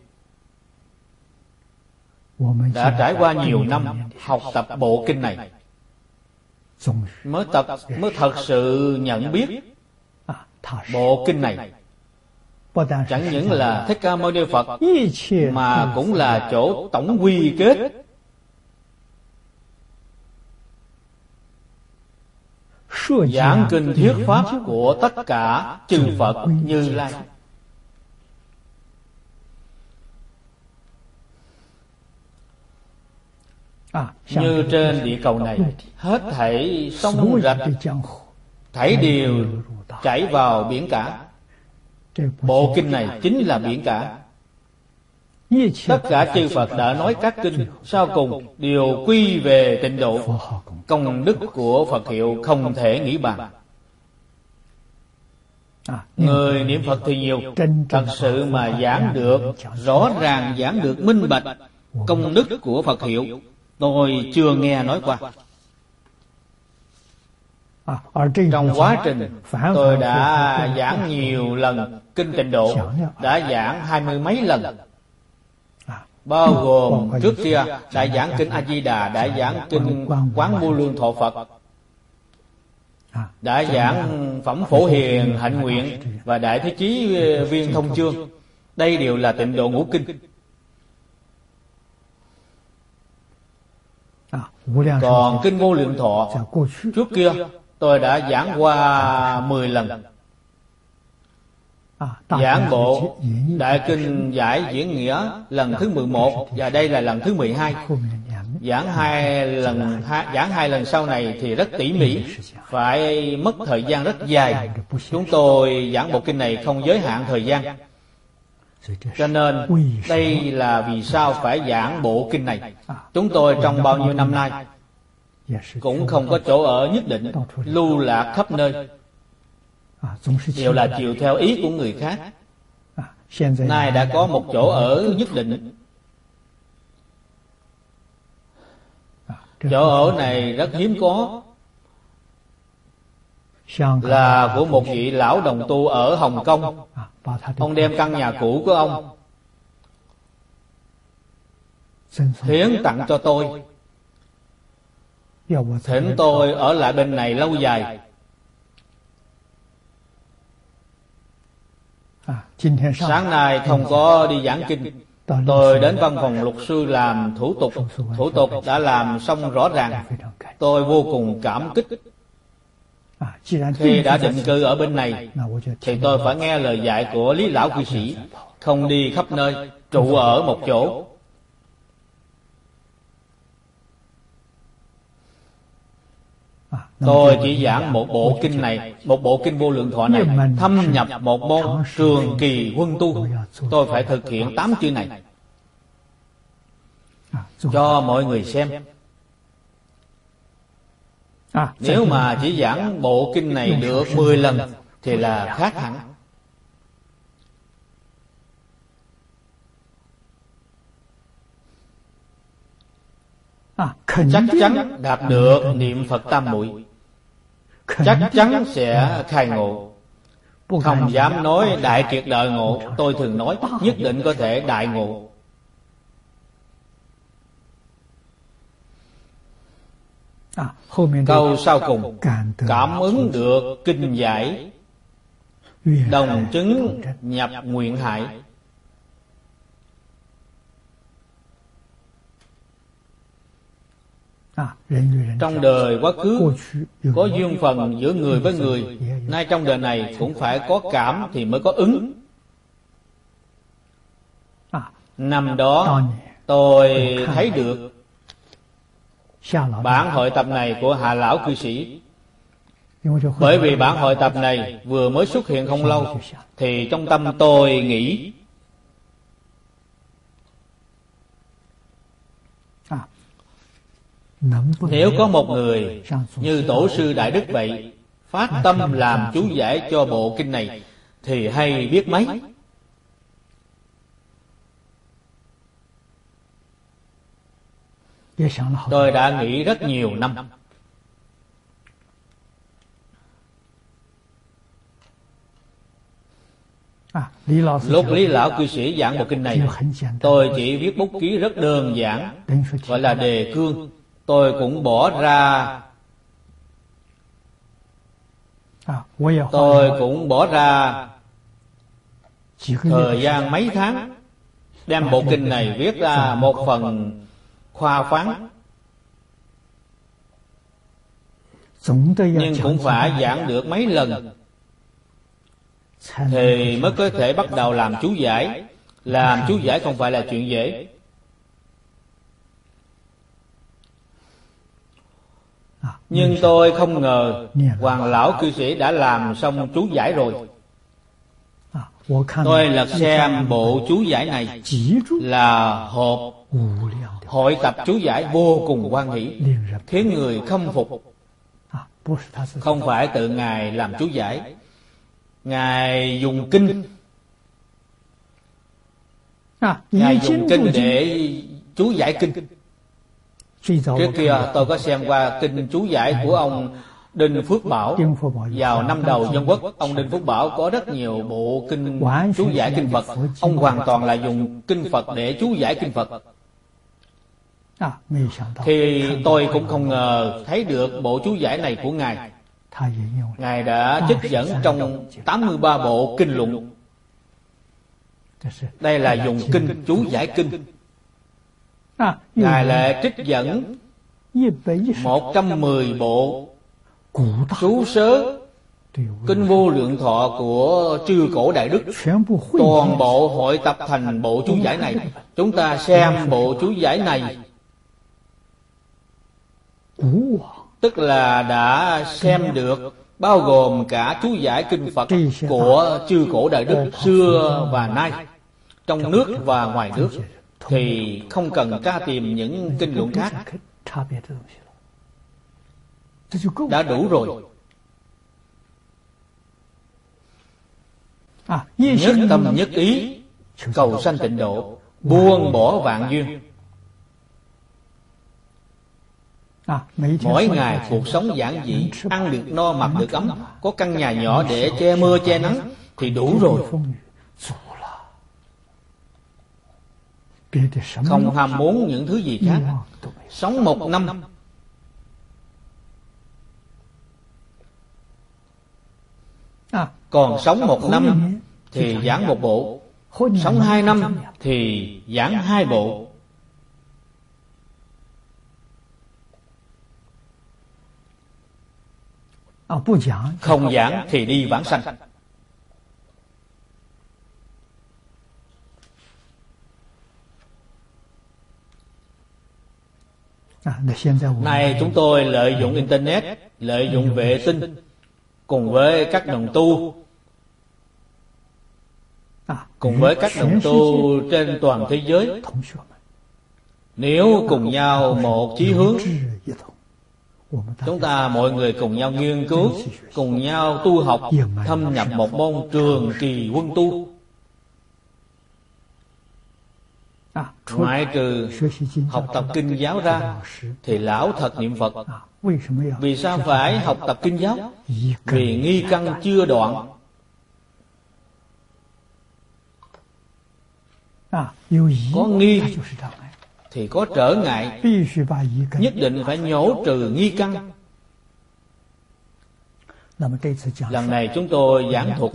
đã trải qua nhiều năm học tập bộ kinh này, mới tập mới thật sự nhận biết bộ kinh này chẳng những là Thích Ca Mâu Ni Phật, mà cũng là chỗ tổng quy kết giảng kinh thuyết pháp của tất cả chư Phật Như Lai. Như trên địa cầu này, hết thảy sông rạch, thảy đều chảy vào biển cả. Bộ kinh này chính là biển cả. Tất cả chư Phật đã nói các kinh, sau cùng đều quy về tịnh độ. Công đức của Phật hiệu không thể nghĩ bàn. Người niệm Phật thì nhiều, thật sự mà giảng được rõ ràng, giảng được minh bạch công đức của Phật hiệu, tôi chưa nghe nói qua. Trong quá trình tôi đã giảng nhiều lần kinh Tịnh Độ, đã giảng hai mươi mấy lần, bao gồm trước kia đã giảng kinh A Di Đà, đã giảng kinh Quán Vô Lượng Thọ Phật, đã giảng phẩm Phổ Hiền Hạnh Nguyện và Đại Thế Chí Viên Thông Chương. Đây đều là Tịnh Độ ngũ kinh. Còn kinh Vô Lượng Thọ trước kia tôi đã giảng qua mười lần. Giảng bộ Đại Kinh Giải Diễn Nghĩa lần thứ mười một, và đây là lần thứ mười hai. Giảng hai lần giảng hai lần sau này thì rất tỉ mỉ, phải mất thời gian rất dài. Chúng tôi giảng bộ kinh này không giới hạn thời gian, cho nên đây là vì sao phải giảng bộ kinh này. Chúng tôi trong bao nhiêu năm nay cũng không có chỗ ở nhất định, lưu lạc khắp nơi, đều là chiều theo ý của người khác. Nay đã có một chỗ ở nhất định. Chỗ ở này rất hiếm có, là của một vị lão đồng tu ở Hồng Kông. Ông đem căn nhà cũ của ông hiến tặng cho tôi, thỉnh tôi ở lại bên này lâu dài. Sáng nay không có đi giảng kinh, Tôi đến văn phòng luật sư làm thủ tục. Thủ tục đã làm xong rõ ràng. Tôi vô cùng cảm kích. Khi đã định cư ở bên này thì tôi phải nghe lời dạy của Lý lão cư sĩ, không đi khắp nơi, trụ ở một chỗ. Tôi chỉ giảng một bộ kinh này, một bộ kinh Vô Lượng Thọ này, thâm nhập một môn trường kỳ huân tu. Tôi phải thực hiện tám chữ này cho mọi người xem. Nếu mà chỉ giảng bộ kinh này được mười lần thì là khác hẳn. Chắc chắn đạt được niệm Phật tam muội, chắc chắn sẽ khai ngộ. Không dám nói đại triệt đại ngộ, tôi thường nói nhất định có thể đại ngộ. Câu sau cùng, cảm ứng được kinh giải, đồng chứng nhập nguyện hại. Trong đời quá khứ có duyên phần giữa người với người, nay trong đời này cũng phải có cảm thì mới có ứng. Năm đó tôi thấy được bản hội tập này của Hạ lão cư sĩ. Bởi vì bản hội tập này vừa mới xuất hiện không lâu, thì trong tâm tôi nghĩ nếu có một người như Tổ sư Đại Đức vậy phát tâm làm chú giải cho bộ kinh này thì hay biết mấy. Tôi đã nghĩ rất nhiều năm. Lúc Lý lão cư sĩ giảng bộ kinh này, tôi chỉ viết bút ký rất đơn giản, gọi là đề cương. Tôi cũng bỏ ra Tôi cũng bỏ ra thời gian mấy tháng đem bộ kinh này viết ra một phần khoa phán, nhưng cũng phải giảng được mấy lần thì mới có thể bắt đầu làm chú giải. Làm chú giải không phải là chuyện dễ. Nhưng tôi không ngờ Hoàng lão cư sĩ đã làm xong chú giải rồi. Tôi lật xem bộ chú giải này là hộp hội tập chú giải vô cùng hoan hỷ, khiến người khâm phục. Không phải tự Ngài làm chú giải, Ngài dùng kinh Ngài dùng kinh để chú giải kinh. Trước kia tôi có xem qua kinh chú giải của ông Đinh Phước Bảo. Vào năm đầu Dân Quốc, ông Đinh Phước Bảo có rất nhiều bộ kinh chú giải kinh Phật. Ông hoàn toàn là dùng kinh Phật để chú giải kinh Phật. Thì tôi cũng không ngờ thấy được bộ chú giải này của Ngài. Ngài đã trích dẫn trong tám mươi ba bộ kinh luận. Đây là dùng kinh chú giải kinh. Ngài lại trích dẫn một trăm mười bộ chú sớ kinh Vô Lượng Thọ của Chư Cổ Đại Đức, toàn bộ hội tập thành bộ chú giải này. Chúng ta xem bộ chú giải này, tức là đã xem được bao gồm cả chú giải kinh Phật của Chư Cổ Đại Đức xưa và nay, trong nước và ngoài nước, thì không cần tra tìm những kinh luận khác, đã đủ rồi. Nhất tâm nhất ý cầu sanh tịnh độ, buông bỏ vạn duyên. Mỗi ngày cuộc sống giản dị, ăn được no mặc được ấm, có căn nhà nhỏ để che mưa che nắng thì đủ rồi. Không ham muốn những thứ gì khác. Sống một năm còn sống một năm thì giảng một bộ, Sống hai năm thì giảng hai bộ. Không giảng thì đi vãng sanh. Nay chúng tôi lợi dụng Internet, lợi dụng vệ tinh cùng với các đồng tu, cùng với các đồng tu trên toàn thế giới. Nếu cùng nhau một chí hướng, chúng ta mọi người cùng nhau nghiên cứu, cùng nhau tu học, thâm nhập một môn trường kỳ quân tu. Ngoại trừ học tập kinh giáo ra thì lão thật niệm Phật. Vì sao phải học tập kinh giáo? Vì nghi căn chưa đoạn. Có nghi thì có trở ngại, nhất định phải nhổ trừ nghi căn. Lần này chúng tôi giảng thuật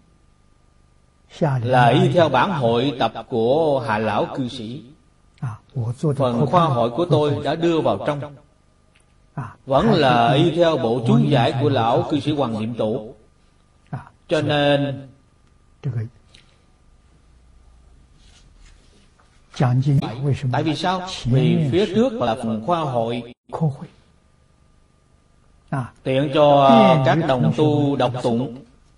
là y theo bản hội tập của Hạ Lão cư sĩ. Phần khoa hội của tôi đã đưa vào trong, vẫn là y theo bộ chú giải của Lão cư sĩ Hoàng Niệm Tổ. Cho nên tại vì sao? Vì phía trước là phần khoa hội, tiện cho các đồng tu đọc tụng.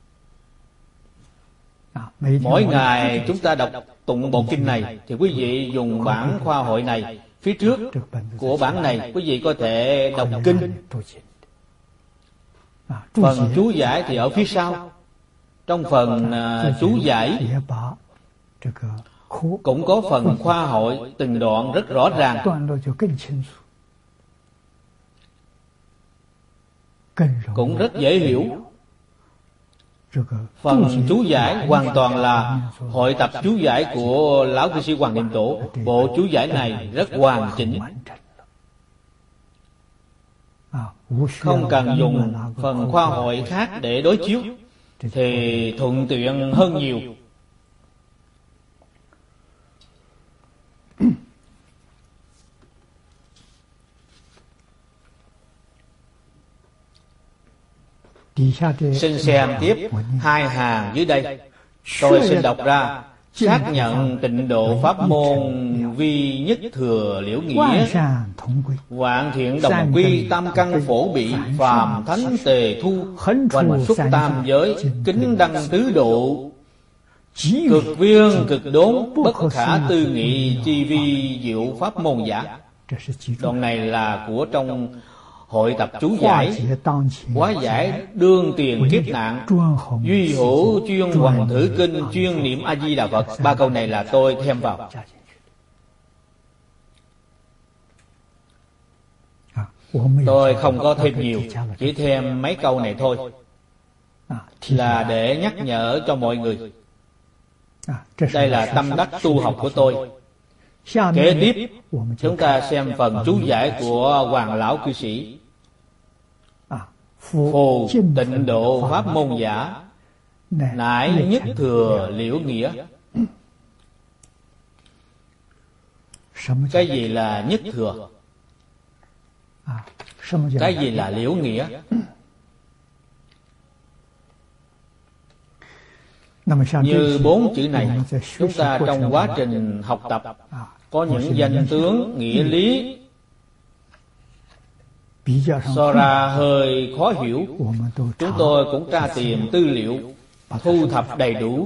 Mỗi ngày chúng ta đọc tụng bộ kinh này thì quý vị dùng bản khoa hội này. Phía trước của bản này quý vị có thể đọc kinh. Phần chú giải thì ở phía sau. Trong phần uh, chú giải cũng có phần khoa hội, từng đoạn rất rõ ràng, cũng rất dễ hiểu. Phần chú giải hoàn toàn là hội tập chú giải của Lão cư sĩ Hoàng Niệm Tổ. Bộ chú giải này rất hoàn chỉnh, không cần dùng phần khoa hội khác để đối chiếu thì thuận tiện hơn nhiều. Xin xem tiếp hai hàng dưới đây. Tôi xin đọc ra. Xác nhận tịnh độ pháp môn vi nhất thừa liễu nghĩa, vạn thiện đồng quy, tam căn phổ bị, phàm thánh tề thu, hoành xuất tam giới, kính đăng tứ độ, cực viên cực đốn, bất khả tư nghị, chi vi diệu pháp môn giả. Đoạn này là của trong hội tập chú giải. Hóa giải đương tiền kiếp nạn, duy hữu chuyên hoằng thử kinh, chuyên niệm A Di Đà Phật. Ba câu này là tôi thêm vào. Tôi không có thêm nhiều, chỉ thêm mấy câu này thôi, là để nhắc nhở cho mọi người. Đây là tâm đắc tu học của tôi. Kế tiếp chúng ta xem phần chú giải của Hoàng Lão cư sĩ. Phù tịnh độ pháp môn giả, nải nhất thừa liễu nghĩa. Cái gì là nhất thừa? Cái gì là liễu nghĩa? Như bốn chữ này, chúng ta trong quá trình học tập có những danh tướng, nghĩa lý so ra hơi khó hiểu. Chúng tôi cũng tra tìm tư liệu, thu thập đầy đủ.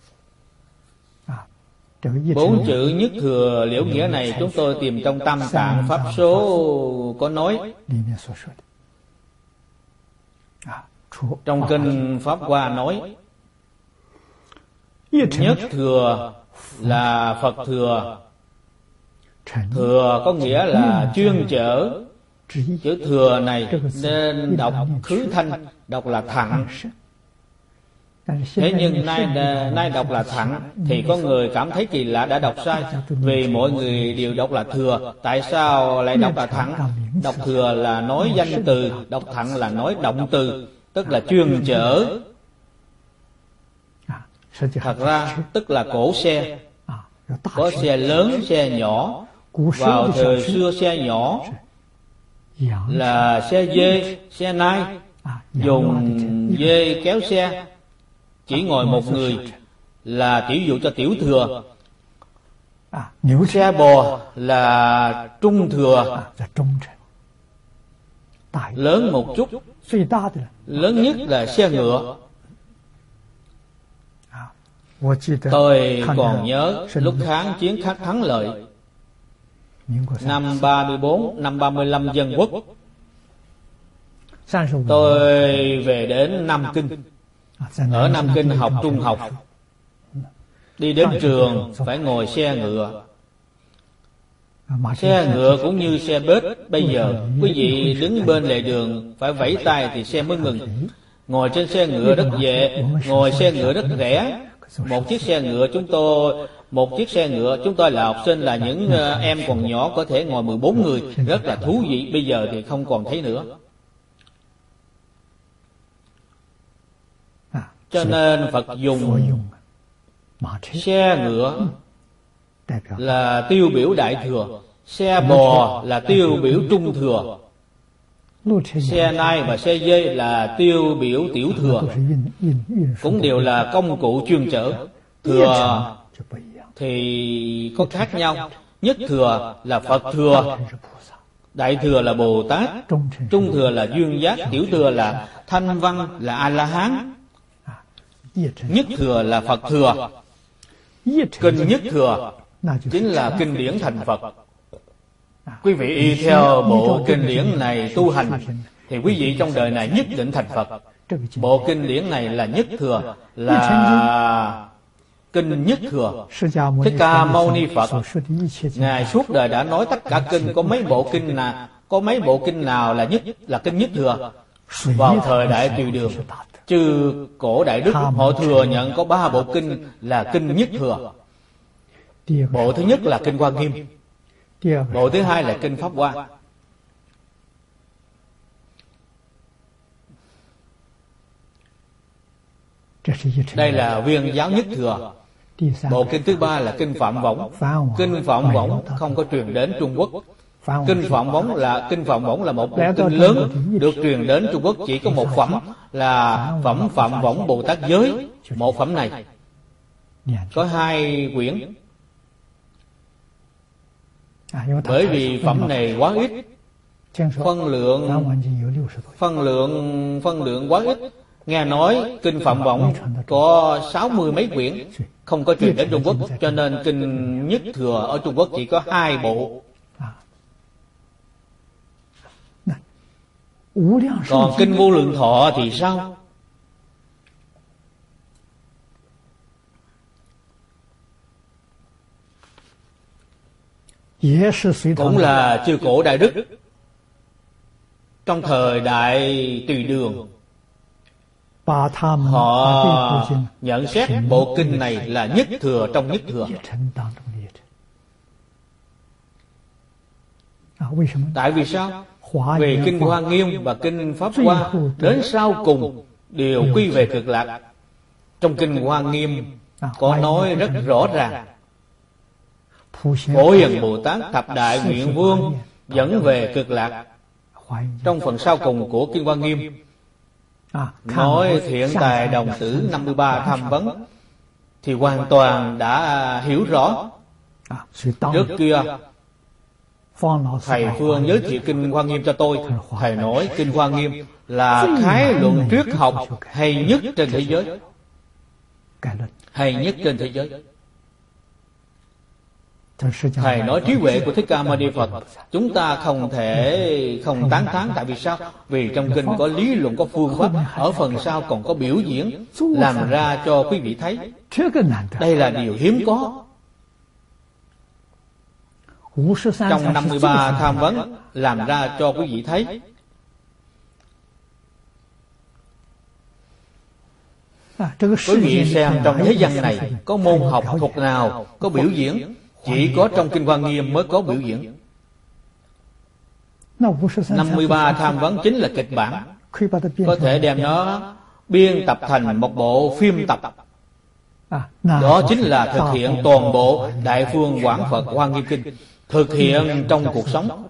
Bốn chữ nhất thừa liễu nghĩa này chúng tôi tìm trong Tam Tạng Pháp Số có nói. Trong kinh Pháp Hoa nói nhất thừa là Phật thừa. Thừa có nghĩa là chuyên chở. Chữ thừa này nên đọc khứ thanh, đọc là thặng. Thế nhưng nay nay đọc là thặng thì có người cảm thấy kỳ lạ, đã đọc sai. Vì mọi người đều đọc là thừa, tại sao lại đọc là thặng? Đọc thừa là nói danh từ, đọc thặng là nói động từ, tức là chuyên chở. Thật ra tức là cổ xe. Có xe lớn, xe nhỏ. Vào thời xưa xe nhỏ là xe dê, xe nai, dùng dê kéo xe, chỉ ngồi một người, là tỷ dụ cho tiểu thừa. Xe bò là trung thừa, lớn một chút. Lớn nhất là xe ngựa. Tôi còn nhớ lúc kháng chiến khắc thắng lợi năm ba mươi bốn, năm ba mươi lăm dân quốc, tôi về đến Nam Kinh. Ở Nam Kinh học trung học, đi đến trường phải ngồi xe ngựa. Xe ngựa cũng như xe bus bây giờ, quý vị đứng bên lề đường phải vẫy tay thì xe mới ngừng. Ngồi trên xe ngựa rất dễ, ngồi xe ngựa rất rẻ. Một chiếc xe ngựa chúng tôi Một chiếc xe ngựa chúng tôi là học sinh, là những em còn nhỏ có thể ngồi mười bốn người, rất là thú vị. Bây giờ thì không còn thấy nữa. Cho nên Phật dùng xe ngựa là tiêu biểu đại thừa, xe bò là tiêu biểu trung thừa, xe nai và xe dê là tiêu biểu tiểu thừa, cũng đều là công cụ chuyên chở. Thừa thì có khác nhau. Nhất thừa là Phật thừa, đại thừa là Bồ Tát, trung thừa là duyên giác, tiểu thừa là thanh văn, là A-la-hán. Nhất thừa là Phật thừa. Kinh nhất thừa chính là kinh điển thành Phật. Quý vị y theo bộ kinh điển này tu hành thì quý vị trong đời này nhất định thành Phật. Bộ kinh điển này là nhất thừa, là kinh nhất thừa. Thích Ca Mâu Ni Phật Ngài suốt đời đã nói tất cả kinh, có mấy bộ kinh nào có mấy bộ kinh nào là nhất là kinh nhất thừa. Vào thời Đại Tùy Đường, chư cổ đại đức họ thừa nhận có ba bộ kinh là kinh nhất thừa. Bộ thứ nhất là kinh Hoa Nghiêm, bộ thứ hai là kinh Pháp Hoa. Đây là Viên giáo nhất thừa. Bộ kinh thứ ba là kinh Phạm Võng. Kinh Phạm Võng không có truyền đến Trung Quốc. Kinh Phạm Võng là kinh Phạm Võng là một bộ kinh lớn được truyền đến Trung Quốc, chỉ có một phẩm là phẩm Phạm Võng Bồ Tát Giới. Một phẩm này có hai quyển. Bởi vì phẩm này quá ít, phân lượng phân lượng phân lượng quá ít. Nghe nói kinh Phạm Võng có sáu mươi mấy quyển, không có truyền đến Trung Quốc, cho nên kinh nhất thừa ở Trung Quốc chỉ có hai bộ. Còn kinh Vô Lượng Thọ thì sao? Cũng là chư cổ đại đức trong thời Đại Tùy Đường, họ nhận xét bộ kinh này là nhất thừa trong nhất thừa. Tại vì sao? Về kinh Hoa Nghiêm và kinh Pháp Hoa đến sau cùng đều quy về cực lạc. Trong kinh Hoa Nghiêm có nói rất rõ ràng, Phổ Hiền Bồ Tát thập đại nguyện vương dẫn về cực lạc. Trong phần sau cùng của kinh Hoa Nghiêm nói thiện tài đồng tử năm mươi ba tham vấn thì hoàn toàn đã hiểu rõ. Trước kia thầy Phương giới thiệu kinh Hoa Nghiêm cho tôi, thầy nói kinh Hoa Nghiêm là khái luận triết học hay nhất trên thế giới, hay nhất trên thế giới. Thầy nói trí huệ của Thích Ca Mâu Ni Phật chúng ta không thể không tán thán. Tại vì sao? Vì trong kinh có lý luận, có phương pháp, ở phần sau còn có biểu diễn làm ra cho quý vị thấy. Đây là điều hiếm có. Trong năm mươi ba tham vấn làm ra cho quý vị thấy. Quý vị xem trong thế gian này có môn học thuật nào có biểu diễn? Chỉ có trong kinh Hoa Nghiêm mới có biểu diễn. Năm mươi ba tham vấn chính là kịch bản, có thể đem nó biên tập thành một bộ phim tập. Đó chính là thực hiện toàn bộ Đại Phương Quảng Phật Hoa Nghiêm Kinh, thực hiện trong cuộc sống.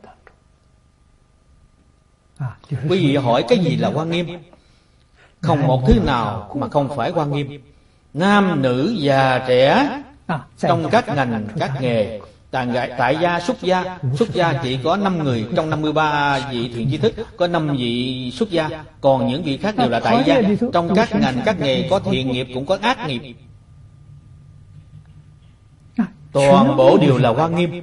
Quý vị hỏi cái gì là Hoa Nghiêm? Không một thứ nào mà không phải Hoa Nghiêm. Nam nữ già trẻ trong các ngành các nghề, tại, tại gia xuất gia. Xuất gia chỉ có năm người trong năm mươi ba vị thiện tri thức, có năm vị xuất gia, còn những vị khác đều là tại gia. Trong các ngành các nghề có thiện nghiệp cũng có ác nghiệp, toàn bộ đều là Hoa Nghiêm.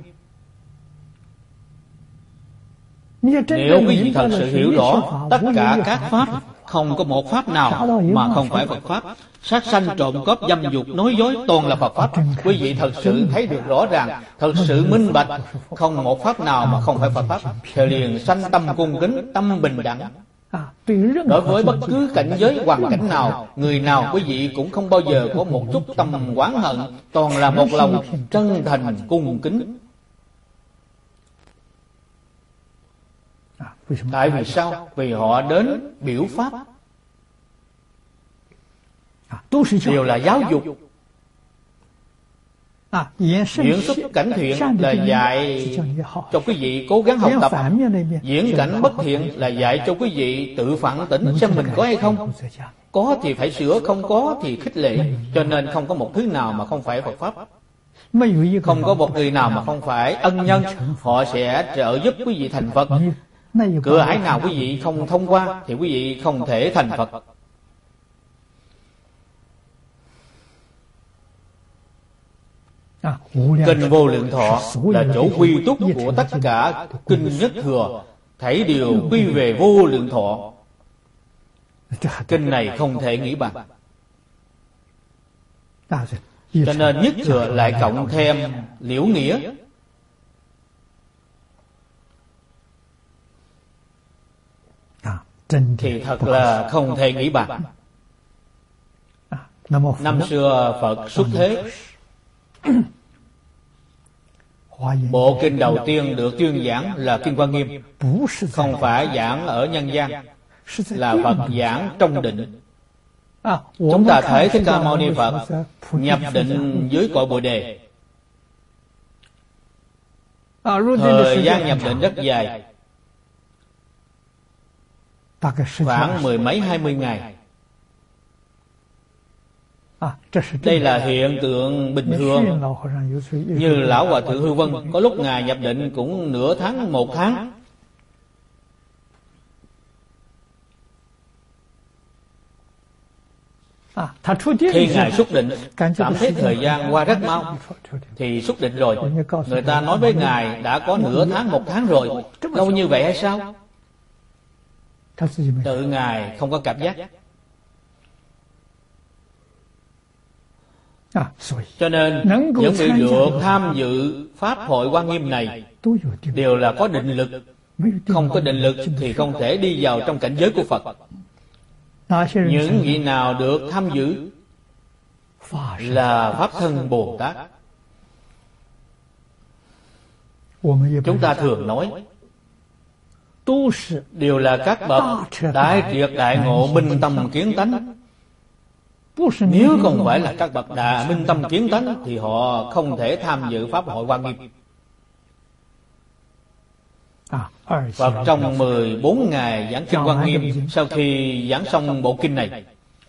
Nếu quý vị thật sự hiểu rõ tất cả các pháp, không có một pháp nào mà không phải Phật pháp. Sát sanh, trộm cướp, dâm dục, nói dối toàn là Phật pháp. Quý vị thật sự thấy được rõ ràng, thật sự minh bạch, không một pháp nào mà không phải Phật pháp, thì liền sanh tâm cung kính, tâm bình đẳng. Đối với bất cứ cảnh giới hoàn cảnh nào, người nào, quý vị cũng không bao giờ có một chút tâm oán hận, toàn là một lòng chân thành cung kính. Tại vì sao? Vì họ đến biểu pháp, đều là giáo dục. Diễn xuất cảnh thiện là dạy cho quý vị cố gắng học tập. Diễn cảnh bất thiện là dạy cho quý vị tự phản tỉnh xem mình có hay không. Có thì phải sửa, không có thì khích lệ. Cho nên không có một thứ nào mà không phải Phật pháp. Không có một người nào mà không phải ân nhân. Họ sẽ trợ giúp quý vị thành Phật. Cửa ải nào quý vị không thông qua thì quý vị không thể thành Phật. Kinh Vô Lượng Thọ là chỗ quy túc của tất cả kinh nhất thừa, thảy đều quy về Vô Lượng Thọ. Kinh này không thể nghĩ bằng. Cho nên nhất thừa lại cộng thêm liễu nghĩa. Thì thật là không thể nghĩ bằng. Năm xưa Phật xuất thế, bộ kinh đầu tiên được tuyên giảng là Kinh Hoa Nghiêm. Không phải giảng ở nhân gian, là Phật giảng trong định. Chúng ta thấy Thích Ca Mâu Ni Phật nhập định dưới cội Bồ Đề. Thời gian nhập định rất dài, khoảng mười mấy hai mươi ngày. Đây là hiện tượng bình thường. Như Lão Hòa Thượng Hư Vân, có lúc Ngài nhập định cũng nửa tháng, một tháng. Khi Ngài xuất định, cảm thấy thời gian qua rất mau, thì xuất định rồi. Người ta nói với Ngài đã có nửa tháng, một tháng rồi. Lâu như vậy hay sao? Tự Ngài không có cảm giác. Cho nên những vị được tham dự Pháp hội Hoa Nghiêm này đều là có định lực. Không có định lực thì không thể đi vào trong cảnh giới của Phật. Những vị nào được tham dự là Pháp Thân Bồ Tát. Chúng ta thường nói đều là các bậc đại triệt đại ngộ, minh tâm kiến tánh. Nếu không phải là các bậc đại minh tâm kiến tánh thì họ không thể tham dự Pháp hội Hoa Nghiêm. Phật trong mười bốn ngày giảng Kinh Hoa Nghiêm, sau khi giảng xong bộ kinh này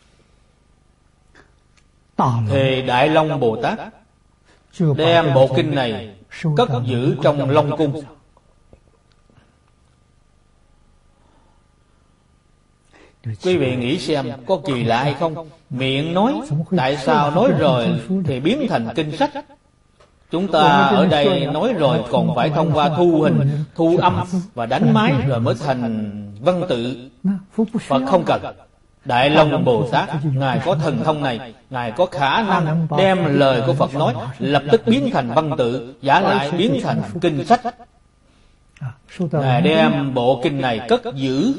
thì Đại Long Bồ Tát đem bộ kinh này cất giữ trong Long Cung. Quý vị nghĩ xem có kỳ lạ hay không? Miệng nói, tại sao nói rồi thì biến thành kinh sách? Chúng ta ở đây nói rồi còn phải thông qua thu hình, thu âm và đánh máy rồi mới thành văn tự. Phật không cần. Đại Long Bồ Tát, Ngài có thần thông này, Ngài có khả năng đem lời của Phật nói lập tức biến thành văn tự, giả lại biến thành kinh sách. Ngài đem bộ kinh này cất giữ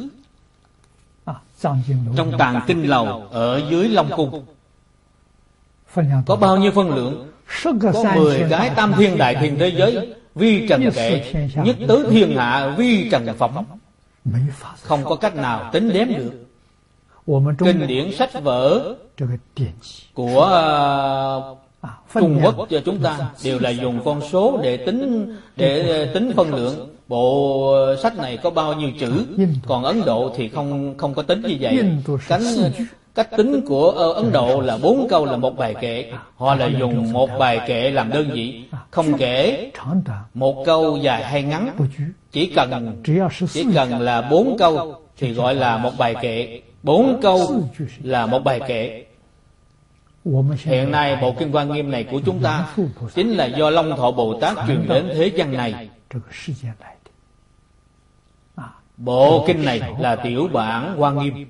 trong tàng kinh lầu ở dưới Long Cung. Có bao nhiêu phân lượng? Có mười cái tam thiên đại thiên thế giới, vi trần kệ, nhất tứ thiên hạ vi trần phẩm. Không có cách nào tính đếm được. kinh điển sách vở của Trung Quốc cho chúng ta đều là dùng con số để tính để tính phân lượng bộ sách này có bao nhiêu chữ, còn Ấn Độ thì không không có tính như vậy. Cánh cách tính của Ấn Độ là bốn câu là một bài kệ, họ là dùng một bài kệ làm đơn vị, không kể một câu dài hay ngắn, chỉ cần chỉ cần là bốn câu thì gọi là một bài kệ, bốn câu là một bài kệ. Hiện nay bộ kinh Hoa Nghiêm này của chúng ta chính là do Long Thọ Bồ Tát truyền đến thế gian này. Bộ kinh này là tiểu bản Hoa Nghiêm.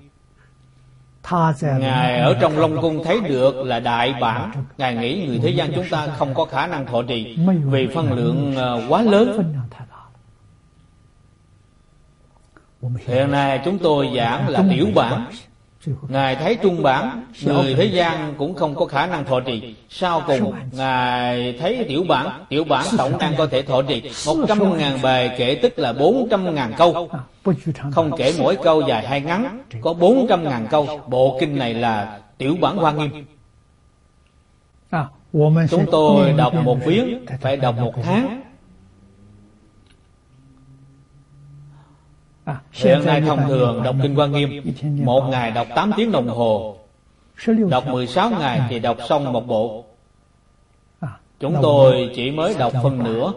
Ngài ở trong Long Cung thấy được là đại bản. Ngài nghĩ người thế gian chúng ta không có khả năng thọ trì vì phân lượng quá lớn. Hiện nay chúng tôi giảng là tiểu bản. Ngài thấy trung bản, người thế gian cũng không có khả năng thọ trì. Sau cùng Ngài thấy tiểu bản, tiểu bản tổng năng có thể thọ trì một trăm ngàn bài kệ, tức là bốn trăm ngàn câu. Không kể mỗi câu dài hay ngắn, có bốn trăm ngàn câu. Bộ kinh này là tiểu bản Hoa Nghiêm. Chúng tôi đọc một viếng phải đọc một tháng. Hiện nay thông thường đọc kinh Hoa Nghiêm một ngày đọc tám tiếng đồng hồ, đọc mười sáu ngày thì đọc xong một bộ. Chúng tôi chỉ mới đọc phân nửa.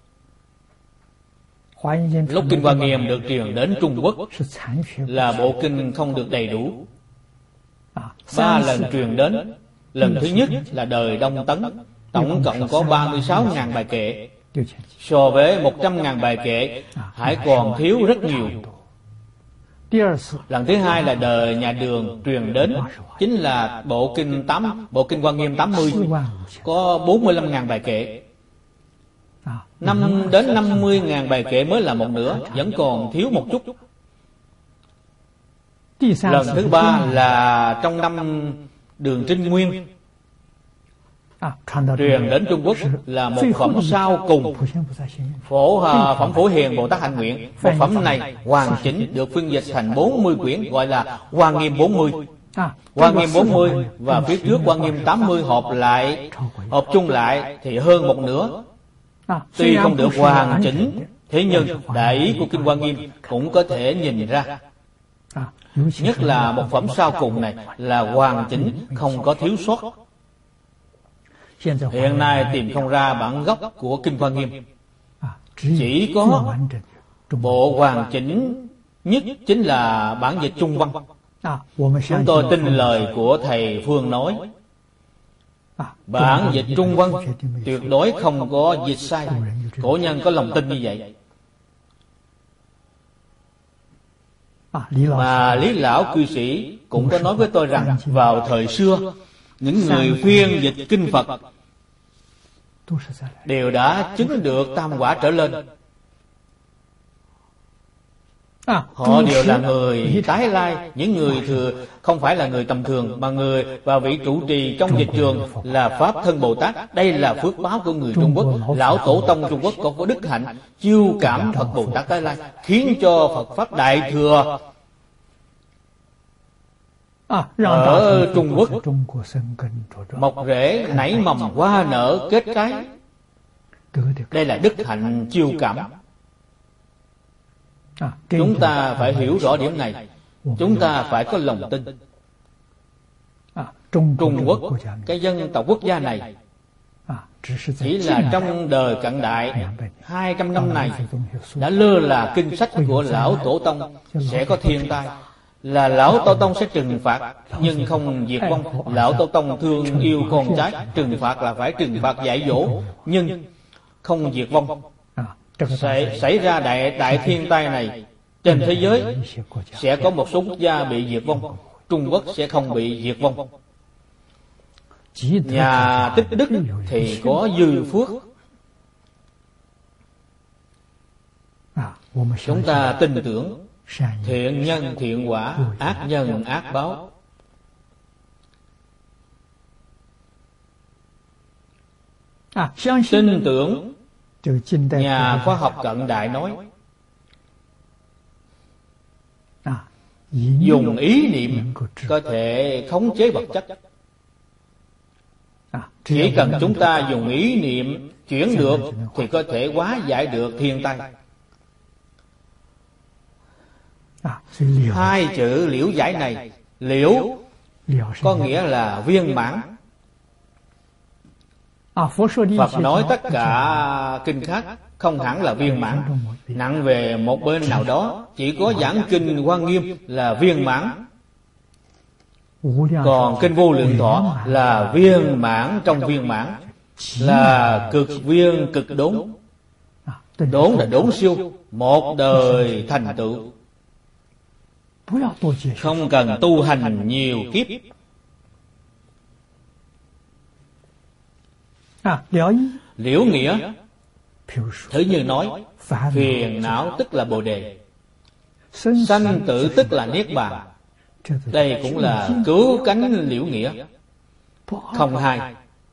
Lúc kinh Hoa Nghiêm được truyền đến Trung Quốc là bộ kinh không được đầy đủ. Ba lần truyền đến. Lần thứ nhất là đời Đông Tấn, tổng cộng có ba mươi sáu ngàn bài kệ. So với một trăm ngàn bài kệ hãy còn thiếu rất nhiều. Lần thứ hai là đời nhà Đường truyền đến, chính là bộ kinh tám, bộ kinh Hoa Nghiêm tám mươi, có bốn mươi lăm ngàn bài kệ. Năm đến năm mươi ngàn bài kệ mới là một nửa, vẫn còn thiếu một chút. Lần thứ ba là trong năm Đường Trinh Nguyên truyền đến Trung Quốc là một phẩm sau cùng, phổ uh, phẩm Phổ Hiền Bồ Tát Hạnh Nguyện. Một phẩm này hoàn chỉnh được phiên dịch thành bốn mươi quyển, gọi là Hoa Nghiêm bốn mươi. Hoa Nghiêm bốn mươi và phía trước Hoa Nghiêm tám mươi hợp lại, hợp chung lại thì hơn một nửa. Tuy không được hoàn chỉnh, thế nhưng đại ý của kinh Hoa Nghiêm cũng có thể nhìn ra. Nhất là một phẩm sau cùng này là hoàn chỉnh, không có thiếu sót. Hiện nay tìm không ra bản gốc của kinh Hoa Nghiêm, chỉ có bộ hoàn chỉnh nhất chính là bản dịch Trung Văn. Chúng tôi tin lời của thầy Phương nói, bản dịch Trung Văn tuyệt đối không có dịch sai. Cổ nhân có lòng tin như vậy. Mà Lý Lão cư sĩ cũng có nói với tôi rằng vào thời xưa, những người phiên dịch kinh Phật đều đã chứng được tam quả trở lên. Họ đều là người tái lai, những người thừa không phải là người tầm thường, mà người và vị trụ trì trong dịch trường là Pháp Thân Bồ Tát. Đây là phước báo của người Trung Quốc. Lão Tổ Tông Trung Quốc có, có đức hạnh chiêu cảm Phật Bồ Tát tái lai, khiến cho Phật Pháp Đại Thừa ở Trung Quốc mọc rễ nảy mầm hoa nở kết trái. Đây là đức hạnh chiêu cảm. Chúng ta phải hiểu rõ điểm này. Chúng ta phải có lòng tin. Trung Quốc, cái dân tộc quốc gia này, chỉ là trong đời cận đại hai trăm năm này đã lơ là kinh sách của Lão Tổ Tông sẽ có thiên tai, là Lão Tổ Tông sẽ trừng phạt nhưng không diệt vong. Lão Tổ Tông thương yêu con trái, trừng phạt là phải trừng phạt dạy dỗ nhưng không diệt vong. Sẽ xảy ra đại đại thiên tai này trên thế giới, sẽ có một số quốc gia bị diệt vong, Trung Quốc sẽ không bị diệt vong. Nhà tích đức thì có dư phước. Chúng ta tin tưởng thiện nhân thiện quả, ác nhân ác báo. Tin tưởng nhà khoa học cận đại nói dùng ý niệm có thể khống chế vật chất. Chỉ cần chúng ta dùng ý niệm chuyển được thì có thể hóa giải được thiên tai. Hai chữ liễu giải này, liễu có nghĩa là viên mãn. Phật nói tất cả kinh khác không hẳn là viên mãn, nặng về một bên nào đó. Chỉ có giảng kinh Hoa Nghiêm là viên mãn, còn kinh Vô Lượng Thọ là viên mãn trong viên mãn, là cực viên cực đốn. Đốn là đốn siêu, một đời thành tựu, không cần tu hành nhiều kiếp. Liễu nghĩa thử như nói, phiền não tức là bồ đề, sanh tử tức là niết bàn. Đây cũng là cứu cánh liễu nghĩa, không hai.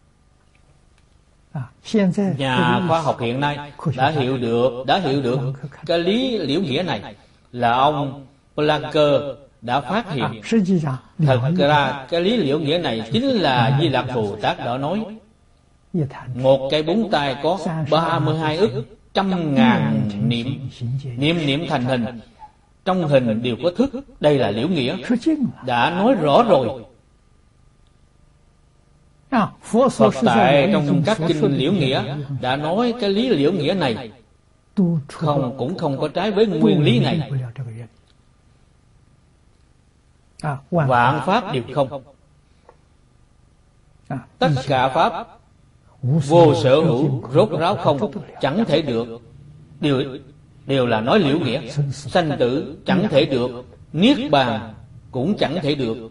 Nhà khoa học hiện nay đã hiểu được đã hiểu được cái lý liễu nghĩa này là ông Plancker đã phát hiện. Thật ra cái lý liễu nghĩa này chính là Di Lặc Bồ Tát đã nói. Một cây búng tay có ba mươi hai ức trăm ngàn niệm, niệm niệm thành hình, trong hình đều có thức. Đây là liễu nghĩa, đã nói rõ rồi. Phật tại trong các kinh liễu nghĩa đã nói cái lý liễu nghĩa này không cũng không có trái với nguyên lý này. Vạn pháp đều không, tất cả pháp vô sở hữu, rốt ráo không, chẳng thể được. Đều, đều là nói liễu nghĩa. Sanh tử chẳng thể được, niết bàn cũng chẳng thể được.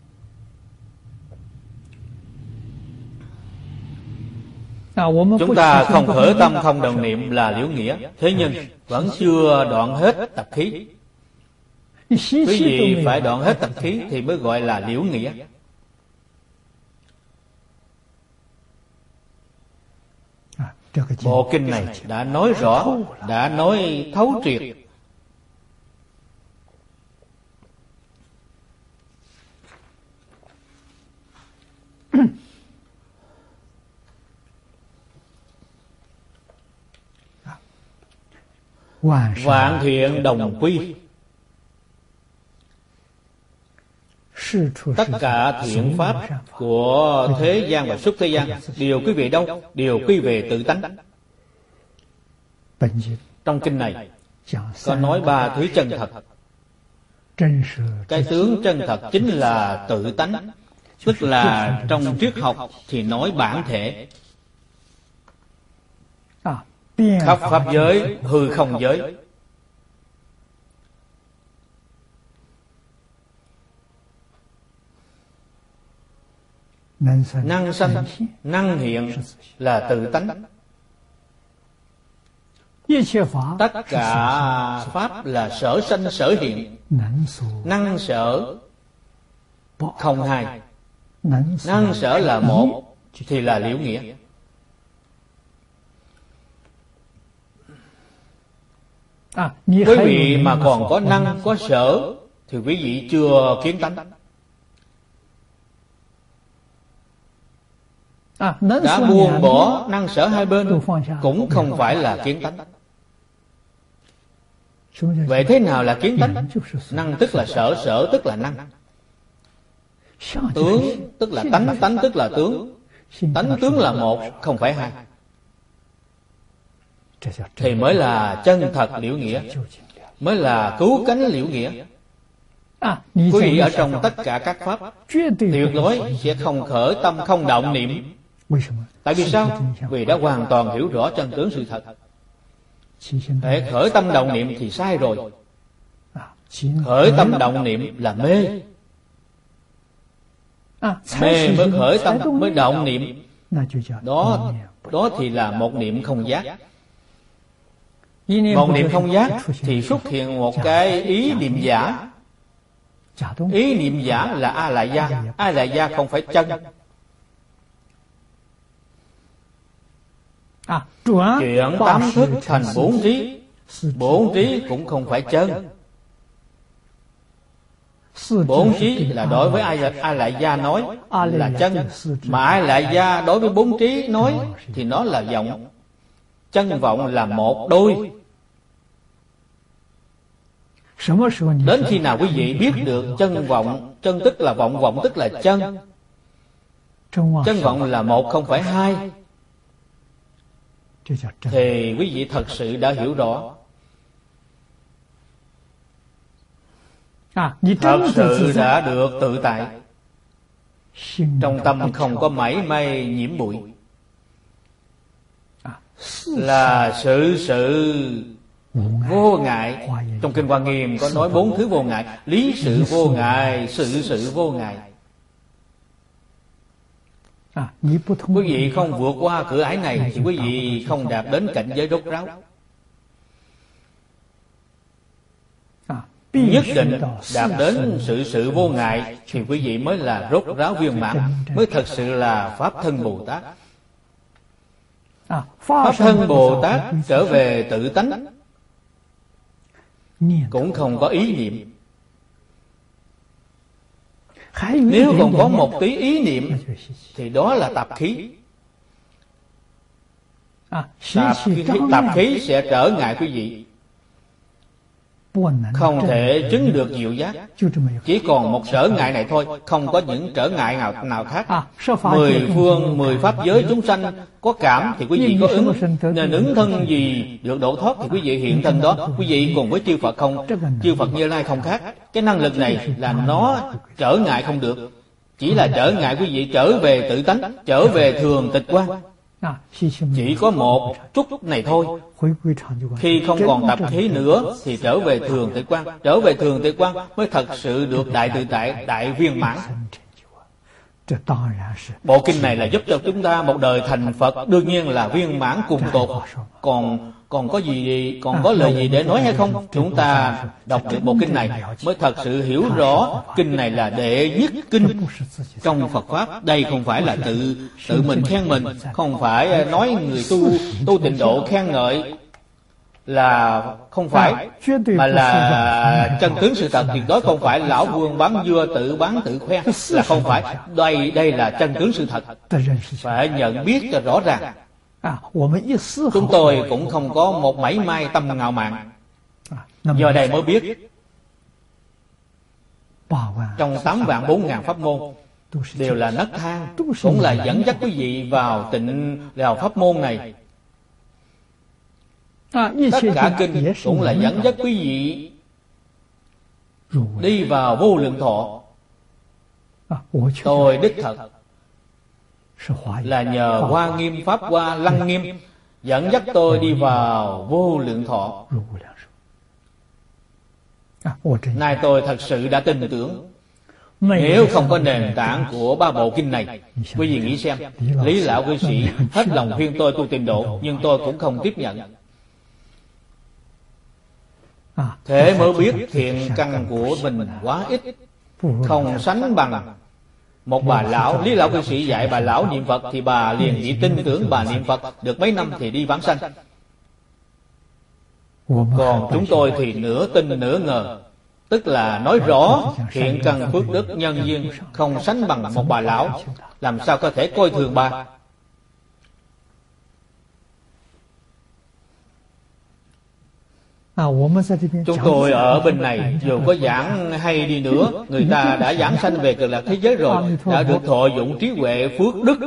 Chúng ta không khởi tâm không đồng niệm là liễu nghĩa. Thế nhưng vẫn chưa đoạn hết tập khí. Quý vị phải đoạn hết tập khí thì mới gọi là liễu nghĩa. Bộ kinh này đã nói rõ, đã nói thấu triệt. Vạn thiện đồng quy, tất cả thiện pháp của thế gian và xuất thế gian đều quy về đâu? Đều quy về tự tánh. Trong kinh này có nói ba thứ chân thật. Cái tướng chân thật chính là tự tánh, tức là trong triết học thì nói bản thể. Khắp pháp giới, hư không giới. Năng sanh, năng hiện là tự tánh. Tất cả pháp là sở sanh sở hiện. Năng sở không hai. Năng sở là một thì là liễu nghĩa. Quý vị mà còn có năng có sở thì quý vị chưa kiến tánh. Đã buông bỏ năng sở hai bên cũng không phải là kiến tánh. Vậy thế nào là kiến tánh? Năng tức là sở, sở tức là năng. Tướng tức là tánh, tánh tức là tướng. Tánh tướng là một, không phải hai. Thì mới là chân thật liễu nghĩa, mới là cứu cánh liễu nghĩa. Quý vị ở trong tất cả các pháp tuyệt đối sẽ không khởi tâm không động niệm. Tại vì sao? Vì đã hoàn toàn hiểu rõ chân tướng sự thật. Để khởi tâm động niệm thì sai rồi. Khởi tâm động niệm là mê. Mê mới khởi tâm, mới động niệm. Đó, đó thì là một niệm không giác. Một niệm không giác thì xuất hiện một cái ý niệm giả. Ý niệm giả là A Lại Gia. A Lại Gia không phải chân. Chuyển tám thức thành bốn trí. Bốn trí cũng không phải chân. Bốn trí là đối với ai ai lại gia nói là chân, mà ai lại gia đối với bốn trí nói thì nó là vọng. Chân vọng là một đôi. Đến khi nào quý vị biết được chân vọng, chân tức là vọng, vọng tức là chân, chân vọng là một không phải hai, thì quý vị thật sự đã hiểu rõ. Thật sự đã được tự tại, trong tâm không có mảy may nhiễm bụi, là sự sự vô ngại. Trong Kinh Hoa Nghiêm có nói bốn thứ vô ngại: lý sự vô ngại, sự sự vô ngại. Quý vị không vượt qua cửa ải này thì quý vị không đạt đến cảnh giới rốt ráo. Nhất định đạt đến sự sự vô ngại thì quý vị mới là rốt ráo viên mãn, mới thật sự là Pháp thân Bồ Tát. Pháp thân Bồ Tát trở về tự tánh, cũng không có ý niệm. Nếu còn có một tí ý niệm thì đó là tạp khí. Tạp khí, tạp khí sẽ trở ngại quý vị, không thể chứng được diệu giác. Chỉ còn một trở ngại này thôi, không có những trở ngại nào, nào khác. Mười phương, mười pháp giới chúng sanh có cảm thì quý vị có ứng. Nên ứng thân gì được độ thoát thì quý vị hiện thân đó. Quý vị cùng với chư Phật không, chư Phật Như Lai không khác. Cái năng lực này là nó trở ngại không được, chỉ là trở ngại quý vị trở về tự tánh, trở về thường tịch quan. Chỉ có một chút này thôi. Khi không còn tập khí nữa thì trở về thường tịch quan. Trở về thường tịch quan mới thật sự được đại tự tại, đại viên mãn. Bộ kinh này là giúp cho chúng ta một đời thành Phật, đương nhiên là viên mãn cùng tột. Còn còn có gì, còn có lời gì để nói hay không? Chúng ta đọc được bộ kinh này mới thật sự hiểu rõ kinh này là đệ nhất kinh trong Phật pháp. Đây không phải là tự tự mình khen mình, không phải nói người tu tu tịnh độ khen ngợi, là không phải, mà là chân tướng sự thật. Tuyệt đối không phải lão vương bán dưa tự bán tự khoe, là không phải. Đây đây là chân tướng sự thật, phải nhận biết cho rõ ràng. Chúng tôi cũng không có một mảy may tâm ngạo mạn. Giờ đây mới biết trong tám vạn bốn ngàn pháp môn đều là nấc thang, cũng là dẫn dắt quý vị vào tịnh vào pháp môn này. Tất cả kinh cũng là dẫn dắt quý vị đi vào vô lượng thọ. Tôi đích thật là nhờ Hoa Nghiêm Pháp Hoa Lăng Nghiêm dẫn dắt tôi đi vào vô lượng thọ. Nay tôi thật sự đã tin tưởng. Nếu không có nền tảng của ba bộ kinh này, quý vị nghĩ xem, Lý lão cư sĩ hết lòng khuyên tôi tu tịnh độ, nhưng tôi cũng không tiếp nhận. Thế mới biết thiện căn của mình quá ít, không sánh bằng một bà lão. Lý lão cư sĩ dạy bà lão niệm Phật thì bà liền chỉ tin tưởng bà niệm Phật, được mấy năm thì đi vãng sanh. Còn chúng tôi thì nửa tin nửa ngờ, tức là nói rõ thiện căn phước đức nhân duyên không sánh bằng một bà lão, làm sao có thể coi thường bà. Chúng tôi ở bên này dù có giảng hay đi nữa, người ta đã giảng sanh về cực lạc thế giới rồi, đã được thọ dụng trí huệ phước đức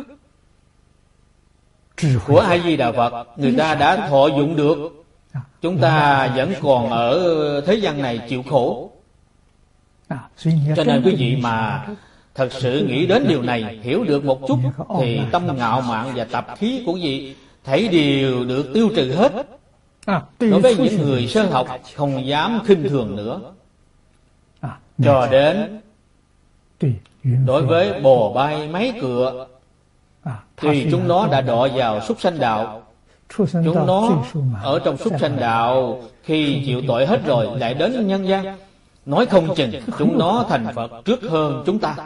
của A Di Đà Phật, người ta đã thọ dụng được. Chúng ta vẫn còn ở thế gian này chịu khổ. Cho nên quý vị mà thật sự nghĩ đến điều này, hiểu được một chút, thì tâm ngạo mạn và tập khí của quý vị thấy đều được tiêu trừ hết. Đối với những người sơ học không dám khinh thường nữa. Cho đến đối với bồ bay máy cựa thì chúng nó đã đọa vào súc sanh đạo. Chúng nó ở trong súc sanh đạo, khi chịu tội hết rồi lại đến nhân gian, nói không chừng chúng nó thành Phật trước hơn chúng ta.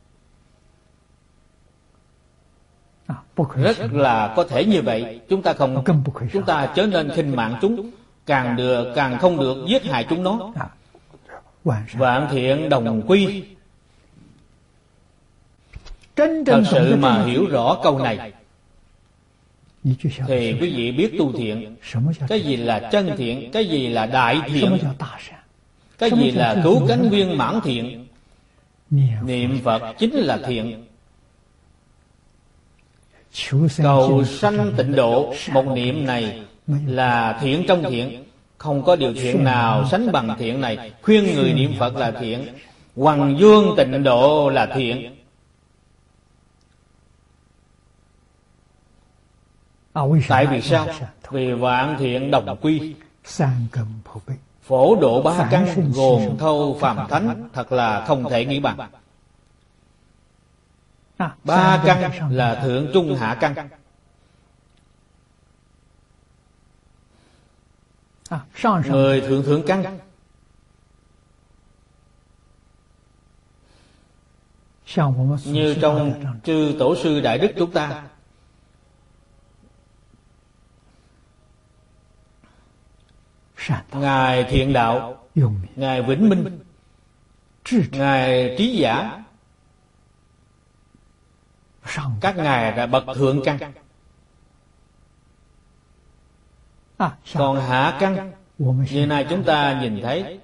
Rất là có thể như vậy. Chúng ta không chúng ta trở nên khinh mạng chúng, càng được càng không được giết hại chúng nó. vạn thiện đồng quy. Thật sự mà hiểu rõ câu này thì quý vị biết tu thiện. Cái gì là chân thiện, cái gì là đại thiện, cái gì là cứu cánh viên mãn thiện. Niệm Phật chính là thiện. Cầu sanh tịnh độ, một niệm này là thiện trong thiện. Không có điều thiện nào sánh bằng thiện này. Khuyên người niệm Phật là thiện. Hoằng dương tịnh độ là thiện. Tại vì sao? Vì vạn thiện đồng quy. Phổ độ ba căn gồm thâu phàm thánh, thật là không thể nghĩ bằng. Ba căn là thượng trung hạ căn. Người thượng thượng căn như trong chư tổ sư đại đức chúng ta, Ngài Thiện Đạo, Ngài Vĩnh Minh, Ngài Trí Giả, các ngài là bậc thượng căn. Còn hạ căn, như này chúng ta nhìn thấy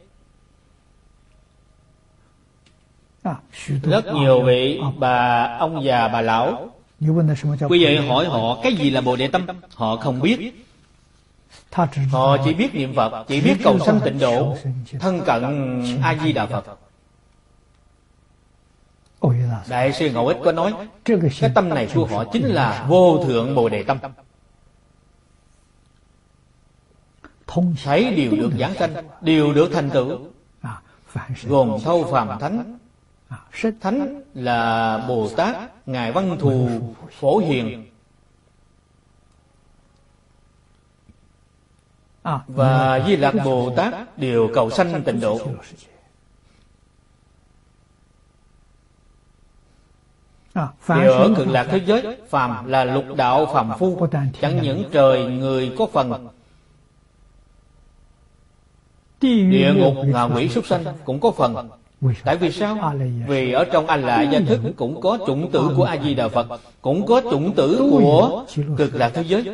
rất nhiều vị bà ông già bà lão. Quý vị hỏi họ cái gì là Bồ Đề Tâm, họ không biết. Họ chỉ biết niệm Phật, chỉ biết cầu sanh tịnh độ, thân cận A Di Đà Phật. Đại sư Ngẫu Ích có nói cái tâm này của họ chính là vô thượng Bồ Đề Tâm. Thấy đều được giảng sanh, đều được thành tựu, gồm thâu phàm thánh. Thánh là Bồ Tát Ngài Văn Thù Phổ Hiền, và Di Lặc Bồ Tát đều cầu sanh tịnh độ. Đều ở Cực Lạc thế giới. Phàm là lục đạo phàm phu, chẳng những trời người có phần, địa ngục ngạ quỷ súc sanh cũng có phần. Tại vì sao? Vì ở trong A Lại Gia Thức cũng có chủng tử của A Di Đà Phật, cũng có chủng tử của Cực Lạc thế giới.